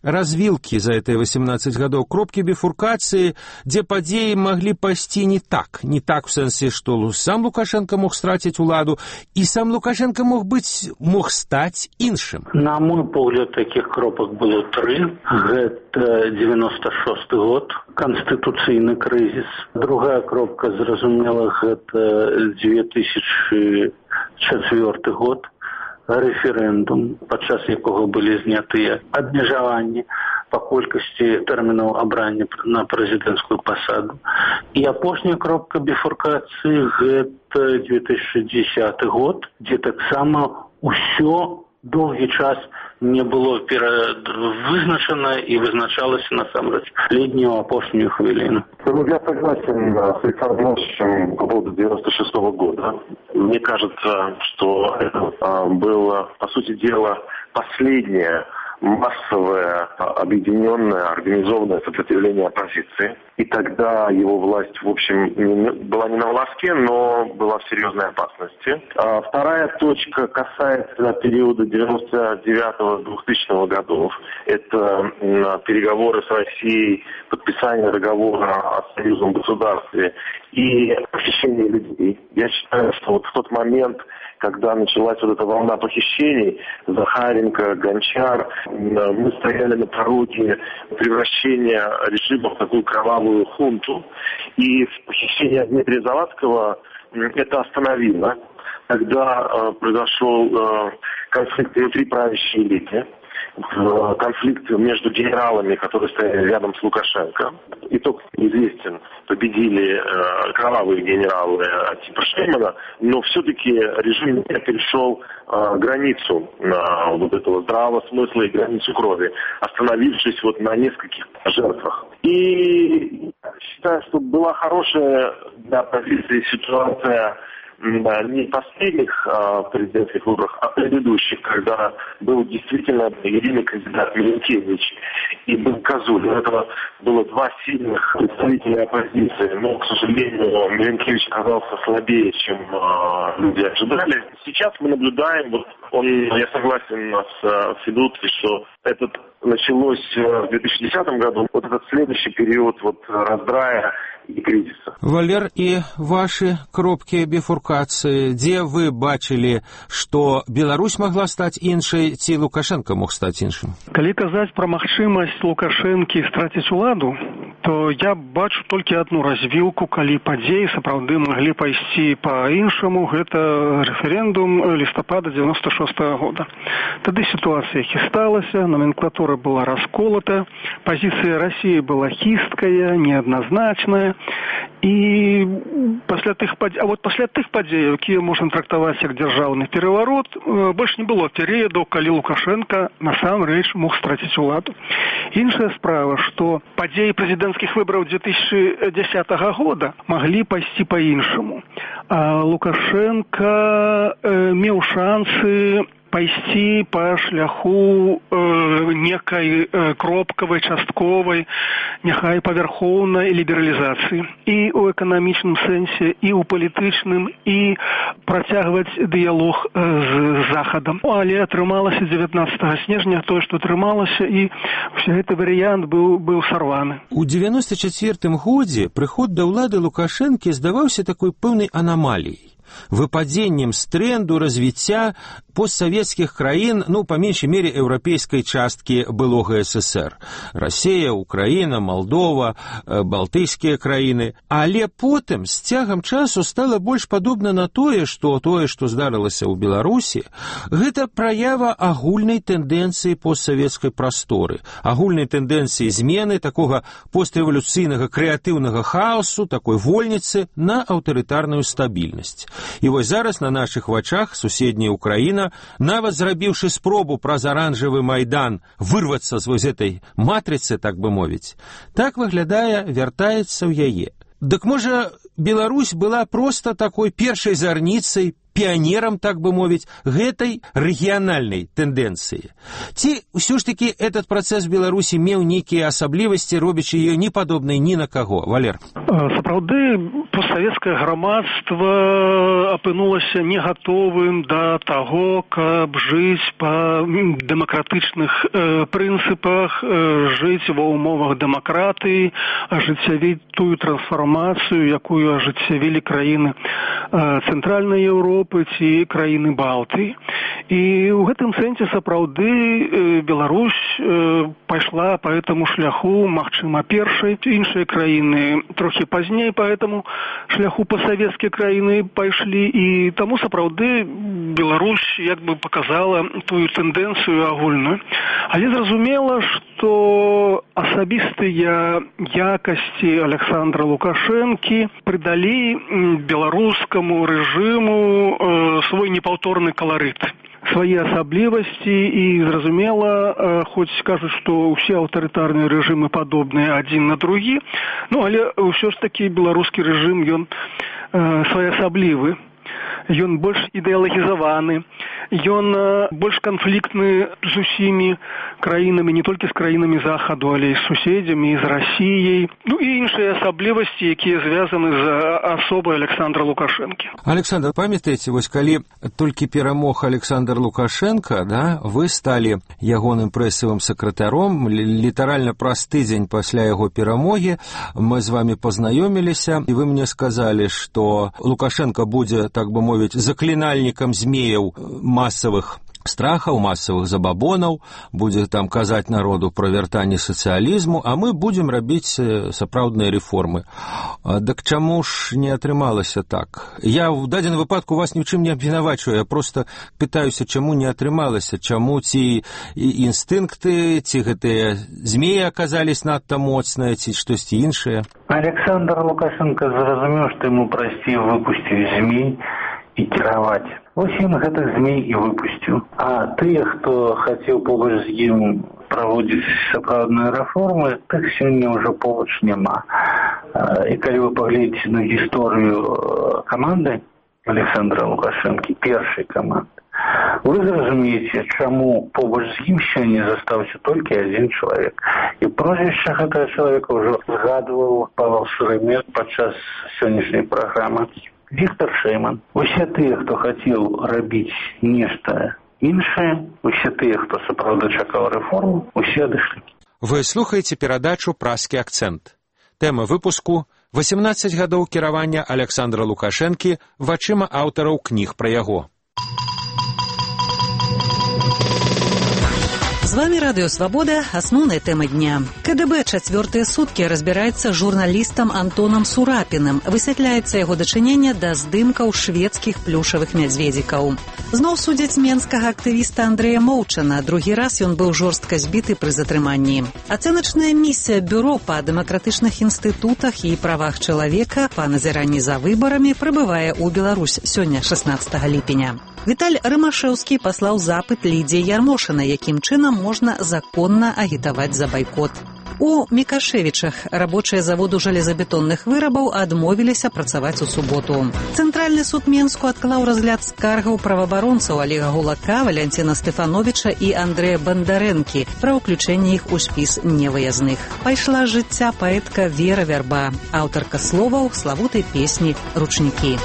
развілкі за гэтыя 18 гадоў, кропкі біфуркацыі, дзе падзеі маглі пайсці не так у сэнсе, што сам Лукашенко мог страціць уладу, і сам Лукашенко мог стаць іншым. На мой погляд, таких кропок было 3. Гэта 96 год, канстытуцыйны крызіс. Другая кропка, зразумела, гэта 2004 год, рэферэндум, падчас якога былі знятыя абмежаванні па колькасці тэрмінаў абрання на прэзідэнцкую пасаду. І апошняя кропка біфуркацыі гэта 2010 год, дзе таксама ўсё доўгі час не было вызначана и вызначалось насамрэч летнюю апошнюю хвилину. Я согласен с Александром Ивановичем по поводу 96 года. Мне кажется, что это было, по сути дела, последнее массовое, объединенное, организованное сопротивление оппозиции. И тогда его власть, в общем, была не на волоске, но была в серьезной опасности. Вторая точка касается периода 99-2000 годов. Это переговоры с Россией, подписание договора о союзном государстве и похищение людей. Я считаю, что вот в тот момент, когда началась вот эта волна похищений, Захаренко, Гончар, мы стояли на пороге превращения режима в такую кровавую хунту. И похищение Дмитрия Завадского это остановило. Тогда произошел конфликт внутри правящей элиты, конфликт между генералами, которые стояли рядом с Лукашенко. Итог известен. Победили кровавые генералы типа Шеймана, но все-таки режим перешел границу вот этого здравого смысла и границу крови, остановившись вот на нескольких жертвах. И считаю, что была хорошая для оппозиции ситуация не последних президентских выборах, а предыдущих, когда был действительно единый кандидат Миленкевич и был Козулин. Это было два сильных представителя оппозиции, но, к сожалению, Миленкевич оказался слабее, чем люди ожидали. Сейчас мы наблюдаем, я согласен с Федутой, что это началось в 2010 году, вот этот следующий период раздрая и кризиса. Валер, и ваши кропкі біфуркацыі, дзе вы бачылі, што Беларусь могла стаць іншай, ці Лукашенко мог стаць іншым? Калі казаць пра магчымасць Лукашэнкі страціць уладу, то я бачу толькі одну развілку, калі падзеі сапраўды маглі пайсці па-іншаму, гэта рэферэндум лістапада 96 года. Тады сітуацыя хісталася, номенклатура была расколата, пазіцыя России была хісткая, неадназначная, і пасля тых падзеяў, якія можна трактаваць як дзяржаўны пераварот, больш не было перыядаў, калі Лукашенко насамрэч мог страціць уладу. Іншая справа, што падзеі прэзідэнцкіх выбараў 2010 года маглі пайсці па-іншаму. Лукашенко меў шансы пайсці па шляху некай кропкавай, частковай, няхай павярхоўнай лібералізацыі і ў эканамічным сэнсе, і ў палітычным, і працягваць дыялог з Захадам. Але атрымалася 19 снежня тое, што атрымалася, і ўсе гэты варыянт быў сарваны. У 94 годзе прыход да ўлады Лукашэнкі здаваўся такой пэўнай анамаліяй, выпадением с тренду развития постсоветских краін, по меньшей мере, европейской частки былога СССР. Россия, Украина, Молдова, балтыйские краіны. Але потым, с цягам часу, стало больш падобна на тое, што здарылася ў Беларусі, гэта праява агульнай тэндэнцыі постсоветскай прасторы, агульнай тэндэнцыі змены такога пострэвалюцыйнага крэатыўнага хаосу, такой вольніцы на аўтарытарную стабільнасць. І вось зараз на нашых вачах суседняя Украіна, нават зрабіўшы спробу праз аранжавы майдан вырвацца з вось этой матрыцы, так бы мовіць, так выглядае, вяртаецца ў яе. Дык можа, Беларусь была проста такой першай зарніцай піянерам, так бы мовіць, гэтай рэгіянальнай тэндэнцыі. Ці ўсё ж такі этот працэс Беларусі меў нейкія асаблівасці, робячы ее не падобнай ні на каго? Валер. Сапраўды, постсавецкае грамадства апынулася не гатовым да таго, каб жыць па дэмакратычных прынцыпах, жыць ва ўмовах дэмакратыі, ажыццявіць тую трансфармацыю, якую ажыццявілі краіны Цэнтральнай Еўропы ці краіны Балтыі. І ў гэтым сэнсе сапраўды Беларусь пайшла па гэтаму шляху, магчыма, першай. Іншыя краіны трохі пазней па гэтаму шляху пасавецкія краіны пайшлі, і таму сапраўды Беларусь як бы показала тую тэндэнцыю агульную. Але зразумела, што асабістыя якасці Александра Лукашэнкі придалі беларускаму рэжыму свой непаўторны каларыт, свае асаблівасці, і зразумела, хоць кажуць, што ўсе аўтарытарныя рэжымы падобныя адзін на другі, але ўсё ж такі беларускі рэжым, ён своеасаблівы. Ён больш ідэалагізаваны, ён больш канфліктны з усімі краінамі, не толькі з краінамі Захаду, але і з суседзямі, і з Расіяй. І іншыя асаблівасці, якія звязаны з асобай Александра Лукашэнкі. Александр, памятаеце, вось калі толькі перамог Александр Лукашенко, вы сталі ягоным прэсавым сакратаром, літаральна праз тыдзень пасля яго перамогі мы з вами пазнаёміліся, і вы мне сказалі, што Лукашенко будзе, так бы мовіць, заклинальнікам змеяў масавых страхаў, масавых забабонаў, будзе там казаць народу пра вяртанне сацыялізму, а мы будзем рабіць сапраўдныя рэформы. Дык чаму ж не атрымалася так? Я в дадзеным выпадку вас ні ў чым не абвінавачваю, я просто пытаюся, чаму не атрымалася, чаму ці інстынкты, ці гэтыя змеі аказались надта моцныя, ці штосьці іншае. Александр Лукашенко зразумеў, што яму прасцей выпусціць змей і кіраваць. Вось ён гэтых змей і выпусціў. А тыя, хто хацеў побач з ім праводзіць сапраўдныя рэформы, тых сёння ўжо побач няма. І калі вы паглядзіце на гісторыю каманды Александра Лукашэнкі, першай каманды, вы зразумееце, чаму побач з ім сёння застаўся толькі адзін чалавек. І прозвішча гэтага чалавека ўжо згадваў Павел Шеремет падчас сённяшняй праграмы. Віктор Шейман. Усе тыя, хто хацеў рабіць нешта іншае, усе тыя, хто сапраўды чакаў рэформу, усе адышлі. Вы слухаеце перадачу «Празкі акцэнт». Тэма выпуску – 18 гадоў кіравання Александра Лукашэнкі вачыма аўтараў кніг пра яго. С вами Радио Свобода. Основная тема дня. КДБ четвертые сутки разбирается с журналистом Антоном Сурапиным. Высвятляется его дачыненне да здымкаў шведских плюшевых мядзведзікаў. Зноў судзяць менскага актывіста Андрэя Моўчана. Другі раз ён быў жорстка збіты пры затрыманні. Ацэначная миссия Бюро па дэмакратычных інстытутах і правах чалавека па назіранні за выбарамі прыбывае ў Беларусь сёння 16 ліпеня. Віталь Рымашэўскі паслаў запыт Лідзіі Ярмошынай, якім чынам можна законна агітаваць за байкот. У Мікашевічах рабочыя заводу жалезабетонных вырабаў адмовіліся працаваць у суботу. Цэнтральны суд Менску адклаў разгляд скаргаў праваабаронцаў Олега Гулака, Валянціна Стэфановіча і Андрэя Бандарэнкі пра ўключэнне іх у спіс невыязных. Пайшла з жыцця паэтка Вера Вярба, аўтарка словаў славутай песні «Ручнікі».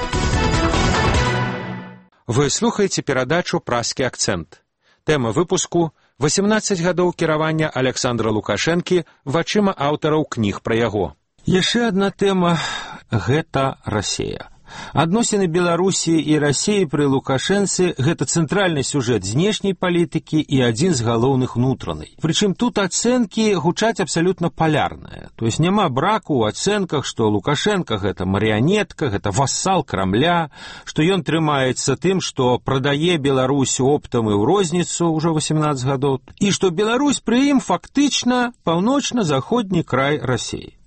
Вы слухаеце перадачу «Празкі акцэнт». Тэма выпуску – 18 гадоў кіравання Александра Лукашэнкі вачыма аўтараў кніг пра яго. Яшчэ адна тэма – гэта Расія. Адносіны Беларусі і Расіі пры Лукашэнцы – гэта цэнтральны сюжэт знешняй палітыкі і адзін з галоўных унутранай. Прычым тут ацэнкі гучаць абсалютна палярныя. То есть няма браку ў ацэнках, што Лукашенко – гэта марыянетка, гэта вассал Крамля, што ён трымаецца тым, што прадае Беларусь оптам і ў розніцу ўжо 18 гадоў, і што Беларусь пры ім фактычна паўночна-заходні край Расіі.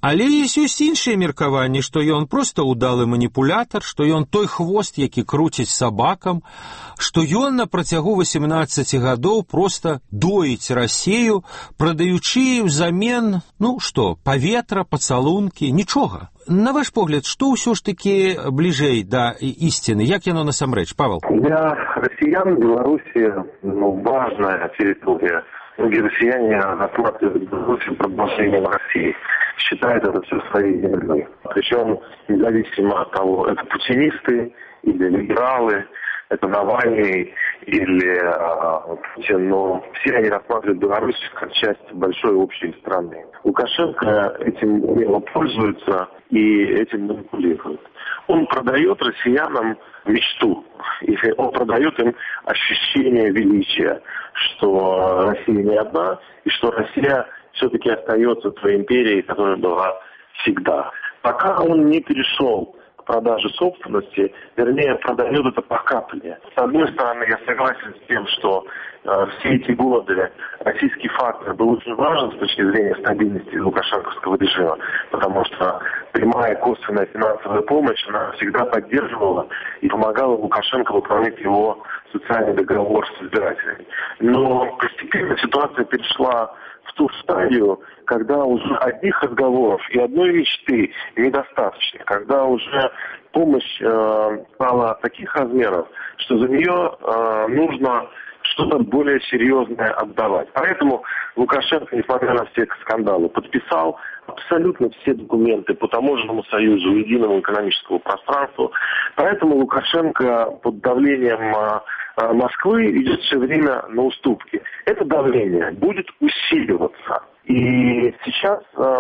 Але ёсць іншыя меркаванні, што ён проста ўдалы маніпулятар, што ён той хвост, які круціць сабакам, што ён на працягу 18 гадоў проста доіць Расію, прадаючы ўзамен, паветра, пацалункі, нічога. На ваш погляд, што ўсё ж такі бліжэй да ісціны? Як яно насамрэч, Павел? Для россиян Беларусь важная территория. Многие россияне рассматривают Беларусь продолжением России, считают это все своей землей. Причем независимо от того, это путинисты или либералы, это Навальный или Путин, но все они рассматривают Беларусь как часть большой общей страны. Лукашенко этим умело пользуется и этим манипулирует. Он продает россиянам мечту, и он продает им ощущение величия, что Россия не одна, и что Россия все-таки остается той империей, которая была всегда. Пока он не перешел к продаже собственности, вернее, продает это по капле. С одной стороны, я согласен с тем, что все эти годы российский фактор был очень важен с точки зрения стабильности лукашенковского режима, потому что прямая косвенная финансовая помощь, она всегда поддерживала и помогала Лукашенко выполнять его социальный договор с избирателями. Но постепенно ситуация перешла в ту стадию, когда уже одних разговоров и одной мечты недостаточно, когда уже помощь стала таких размеров, что за нее нужно что-то более серьезное отдавать. Поэтому Лукашенко, несмотря на все скандалы, подписал абсолютно все документы по таможенному союзу, единому экономическому пространству. Поэтому Лукашенко под давлением Москвы идет все время на уступки. Это давление будет усиливаться. И сейчас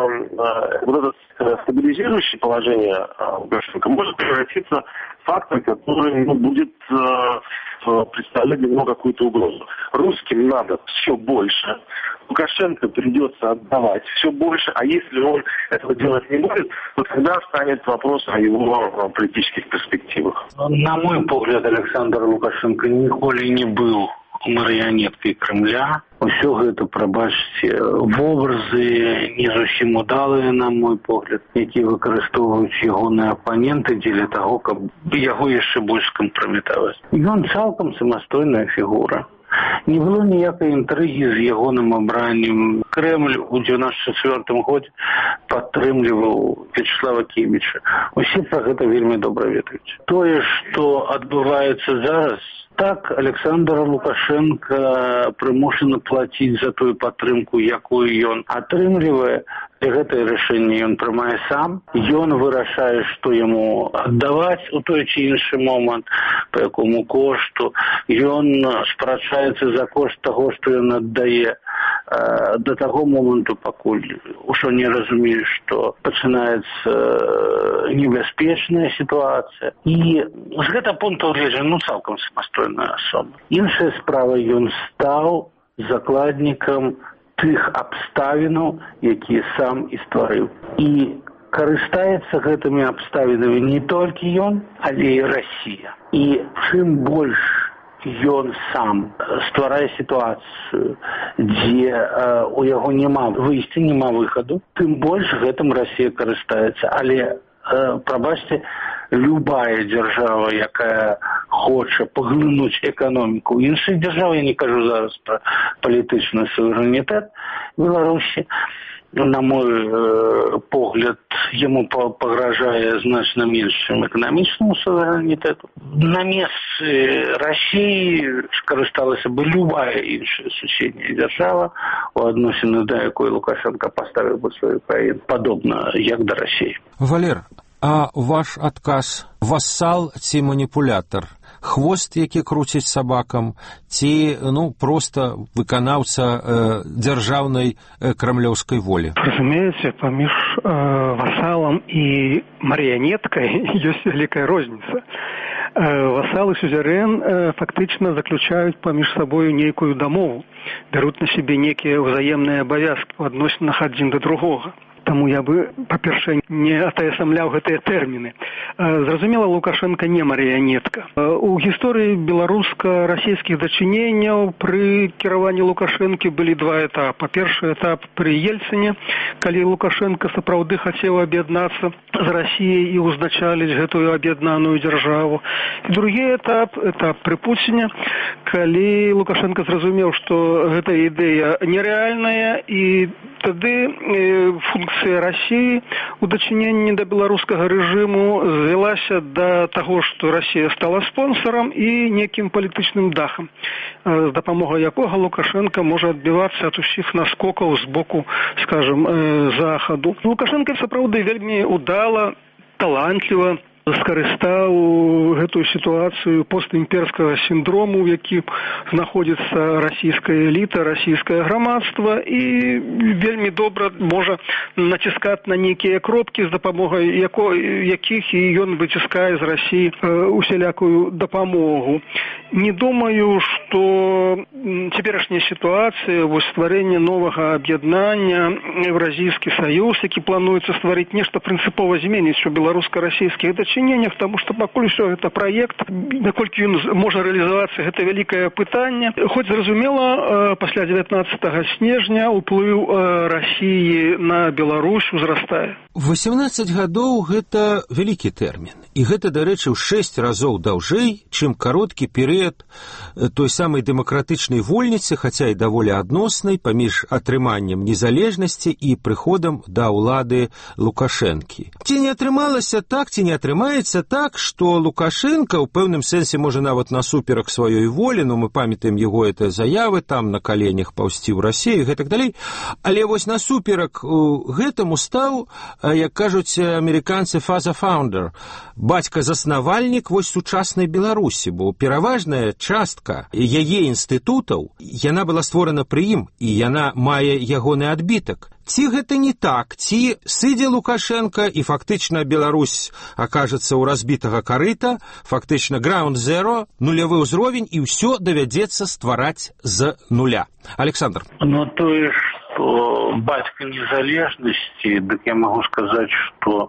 вот это стабилизирующее положение Лукашенко может превратиться в фактор, который будет представлять для него какую-то угрозу. Русским надо все больше, Лукашенко придется отдавать все больше, а если он этого делать не будет, то тогда станет вопрос о его политических перспективах. На мой погляд, Александр Лукашенко ніколі не быў марыянеткай Кремля. Усё гэта, прабачце, вобразы не зусім удалыя, на мой погляд, якія выкарыстоўваюць ягоныя апаненты дзеля таго, каб яго яшчэ больш кампраметаваць. Ён цалкам самастойная фігура. Не было ніякай інтрыгі з ягоным абраннем. Кремль у 94 годзе падтрымліваў Вячеслава Кіміча. Усе пра гэта вельмі добра ведаюць. Тое, што адбываецца зараз, так, Александр Лукашенко прымушаны плаціць за тую падтрымку, якую ён атрымлівае. Гэтае рашэнне ён прымае сам. Ён вырашае, што яму аддаваць у той ці іншы момант, па якому кошту. Ён спрачаецца за кошт таго, што ён аддае до таго моманту, пакуль ужо не разумее, што пачынаецца небяспечная сітуацыя. І з гэтага пункту гледжання цалкам самастойная асоба. Іншая справа, ён стаў закладнікам тых абставінаў, якія сам і стварыў. І карыстаецца гэтымі абставінамі не толькі ён, але і Расія. І чым больш ён сам стварае сітуацыю, дзе у яго няма выйсця, няма выхаду, тым больш гэтым Расія карыстаецца. Але, прабачце, любая дзяржава, якая хоча паглынуць эканоміку іншых дзяржаў, я не кажу зараз пра палітычны суверэнітэт Беларусі, на мой погляд, яму пагражае значна менш, чым эканамічнаму суверэнітэту. На месцы Расіі скарысталася бы любая іншая суседняя дзяржава, у адносіны да якой Лукашенко паставіў бы сваю краіну, падобна як да Расіі. Валер, а ваш адказ – вассал ці маніпулятар? Хвост, які круціць сабакам, ці, проста выканаўца дзяржаўнай крамлёўскай волі? Разумеется, паміж вассалам і марыянеткай ёсць вялікая розніца. Вассал і сюзерэн фактычна заключаюць паміж сабою нейкую дамову, бяруць на сябе некія ўзаемныя абавязкі ў адносінах адзін да другога. Таму я бы, па-першае, не атаясамляў гэтыя тэрміны. Зразумела, Лукашенко не марыянетка. У гісторыі беларуска-расійскіх дачыненняў пры кіраванні Лукашэнкі былі два этапы. Першы этап пры Ельцыне, калі Лукашенко сапраўды хацеў аб'яднацца з Расіяй і ўзначаліць гэтую аб'яднаную дзяржаву. І другі этап пры Пуціне, калі Лукашенко зразумеў, што гэта ідэя нерэальная, і тады функцыя Расіі у дачыненні да беларускага рэжыму звялася да таго, што Расія стала спонсорам і некім палітычным дахам, з дапамогай якога Лукашенко можа адбівацца ад усіх наскокаў з боку, скажем, захаду. Лукашенко сапраўды вельмі удала, талантліва скарыстаў гэтую сітуацыю постімперскага сіндрому, у якім знаходзіцца расійская эліта, расійскае грамадства, і вельмі добра можа націскаць на нейкія кропкі, з дапамогай якіх і ён выціскае з Расіі усялякую дапамогу. Не думаю, што цяперашняя сітуацыя, вось стварэнне новага аб'яднання, Еўразійскі саюз, які плануецца стварыць, нешта прынцыпова зменіць у беларуска-расійскіх дачыненнях, таму што пакуль усё гэта праект, наколькі ён можа рэалізавацца, гэта вялікае пытанне. Хоць зразумела, пасля 19 снежня ўплыў Расіі на Беларусь узрастае. 18 гадоў гэта вялікі тэрмін. І гэта, дарэчы, ў 6 разоў даўжэй, чым кароткі перыяд той самай дэмакратычнай вольніцы, хаця і даволі адноснай, паміж атрыманнем незалежнасці і прыходам да ўлады Лукашэнкі. Ці не атрымалася так, ці не атрымаецца так, што Лукашенко ў пэўным сэнсе можа нават насуперак сваёй волі, мы памятаем яго гэтыя заявы, там на каленях паўсці ў Расію і гэтак далей, але вось насуперак гэтаму стаў, як кажуць амерыканцы, father-founder, бацька-заснавальнік вось сучаснай Беларусі, бо пераважная частка яе інстытутаў, яна была створана пры ім, і яна мае ягоны адбітак. Ці гэта не так, ці сыдзе Лукашенко і фактычна Беларусь акажацца ў разбітага карыта, фактычна ground zero, нулявы ўзровень, і ўсё давядзецца ствараць з нуля. Александр. Тое, што бацька незалежнасці, дык я магу сказаць, што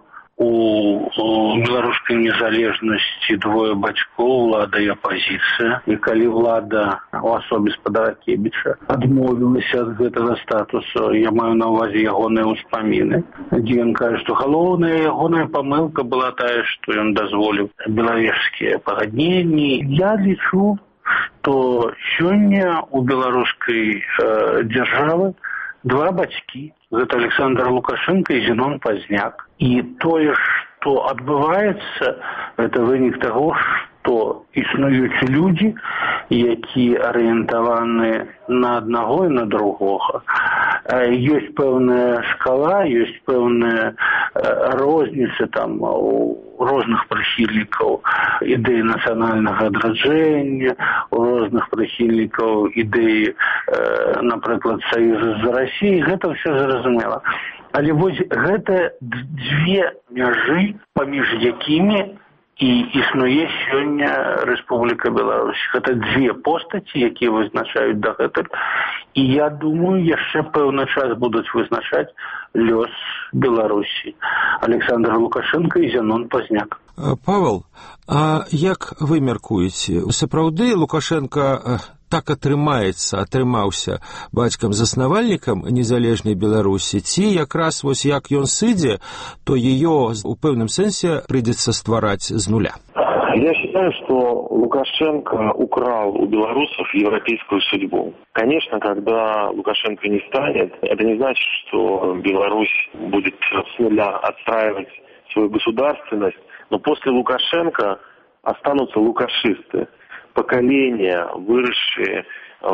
у беларускай незалежнасці двое бацькоў, ўлада і апазіцыя. І калі ўлада у асобе спадара Кебіча адмовілася ад гэтага статусу, я маю на ўвазе ягоныя ўспаміны, дзе ён кажа, што галоўная ягоная памылка была тая, што ён дазволіў белавежскія пагадненні. Я лічу, што сёння у беларускай дзяржавы два бацькі. Гэта Александр Лукашенко і Зенон Пазняк. І тое, што адбываецца, гэта вынік таго, што існуюць людзі, які арыентаваны на аднаго і на другога. Ёсць пэўная шкала, ёсць пэўная розніца там у розных прыхільнікаў ідэі нацыянальнага адраджэння, у розных прыхільнікаў ідэі, напрыклад, саюза з Расіяй, гэта ўсё зразумела. Але вось гэта дзве мяжы, паміж якімі і існуе сёння Рэспубліка Беларусь. Гэта дзве постаці, якія вызначаюць дагэтуль. І я думаю, яшчэ пэўны час будуць вызначаць лёс Беларусі. Александр Лукашенко і Зенон Пазняк. Павел, а як вы мяркуеце? Сапраўды Лукашенко так атрымаўся бацькам-заснавальнікам незалежнай Беларусі, ці якраз вось як ён сыдзе, то ее у пэўным сэнсе придется ствараць з нуля? Я считаю, что Лукашенко украл у белорусов европейскую судьбу. Конечно, когда Лукашенко не станет, это не значит, что Беларусь будет с нуля отстраивать свою государственность, но после Лукашенко останутся лукашисты, поколения, выросшие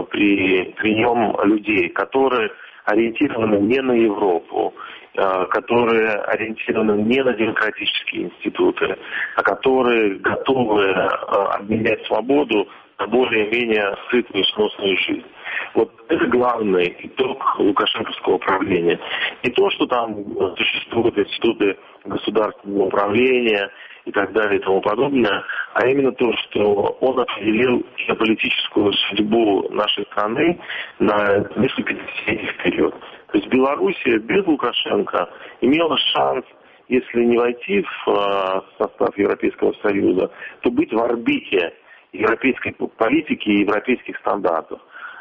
при нем людей, которые ориентированы не на Европу, которые ориентированы не на демократические институты, а которые готовы обменять свободу на более-менее сытную и сносную жизнь. Вот это главный итог лукашенковского правления. Не то, что там существуют институты государственного управления и так далее и тому подобное, а именно то, что он определил политическую судьбу нашей страны на несколько десятилетий вперед. То есть Белоруссия без Лукашенко имела шанс, если не войти в состав Европейского Союза, то быть в орбите европейской политики и европейских стандартов.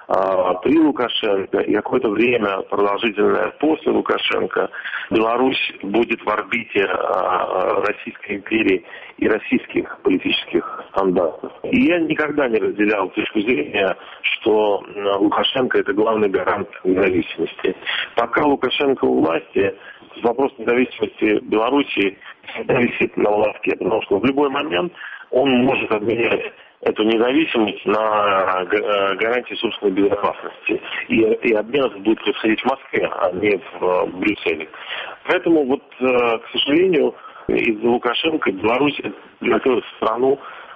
При Лукашенко и какое-то время продолжительное после Лукашенко Беларусь будет в орбите Российской империи и российских политических стандартов. И я никогда не разделял точку зрения, что Лукашенко – это главный гарант независимости. Пока Лукашенко у власти, вопрос независимости Беларуси всегда висит на волоске, потому что в любой момент он может обменять эту независимость на гарантии собственной безопасности. И обмен этот будет происходить в Москве, а не в Брюсселе. Поэтому, вот, к сожалению, из-за Лукашенко Беларусь превратилась в страну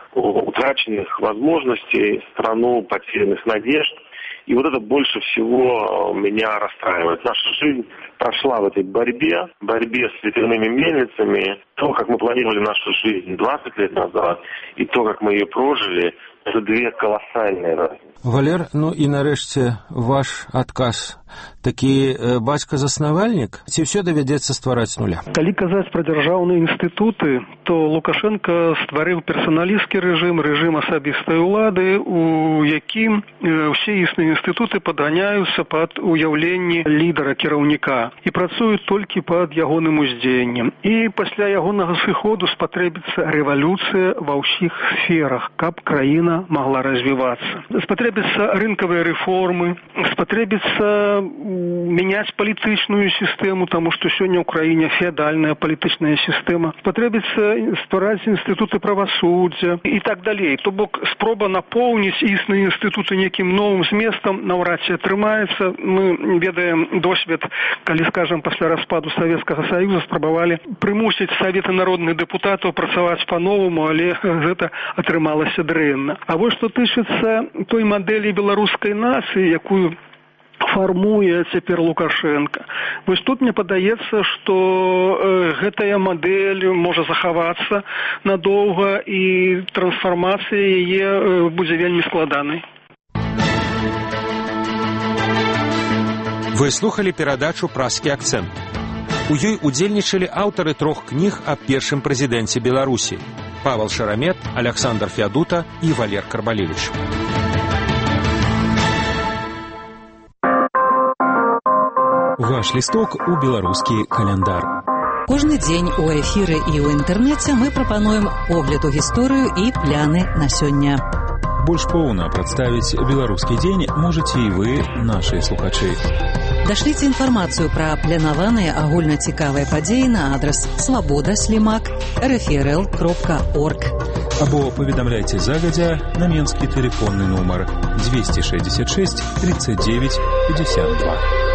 утраченных возможностей, страну потерянных надежд. И вот это больше всего меня расстраивает. Наша жизнь прошла в этой борьбе с ветряными мельницами. То, как мы планировали нашу жизнь 20 лет назад, и то, как мы ее прожили, это две колоссальные разницы. Валер, ну і нарэшце ваш адказ. Такі бацька-заснавальнік, ці ўсё давядзецца ствараць з нуля? Калі казаць пра дзяржаўныя інстытуты, то Лукашенко стварыў персаналісцкі рэжым асабістай улады, у якім ўсе існыя інстытуты падганяюцца пад уяўленні лідара, кіраўніка і працуюць толькі пад ягоным уздзеяннем. І пасля ягонага сыходу спатрэбіцца рэвалюцыя ва ўсіх сферах, каб краіна могла развиваться. Спотребятся рынковые реформы, спотребится менять политичную систему, потому что сегодня в Украине феодальная политичная система. Спотребится створать институты правосуддя и так далее. То бок спроба наполнить истинные институты неким новым зместом навряд ці атрымаецца. Мы ведаем досвед, калі, скажем, после распаду Советского Союза спрабавалі прымусіць Советы народных депутатов працаваць по-новому, але гэта атрымалася дрэнна. А вот что тычыцца той мадэлі беларускай нацыі, якую фармуе цяпер Лукашенко. Вось тут мне падаецца, што гэтая мадэль можа захавацца надоўга і трансфармацыя яе будзе вельмі складанай. Вы слухали перадачу «Праскі акцэнт». У ёй удзельнічалі аўтары 3 кніг аб першым прэзідэнце Беларусі: Павел Шарамет, Александр Феадута и Валер Карбалевич. Ваш лісток у беларускі каляндар. Кожны дзень у эфіры і ў інтэрнэце мы прапануем погляд у гісторыю і пляны на сёння. Больш поўна прадставіць беларускі дзень можаце і вы, нашы слухачы. Дашліце інфармацыю пра планаваныя агульнацікавыя падзеі на адрас svoboda@rfrl.org або паведамляйце загадзя на менскі тэлефонны нумар 266 39 52.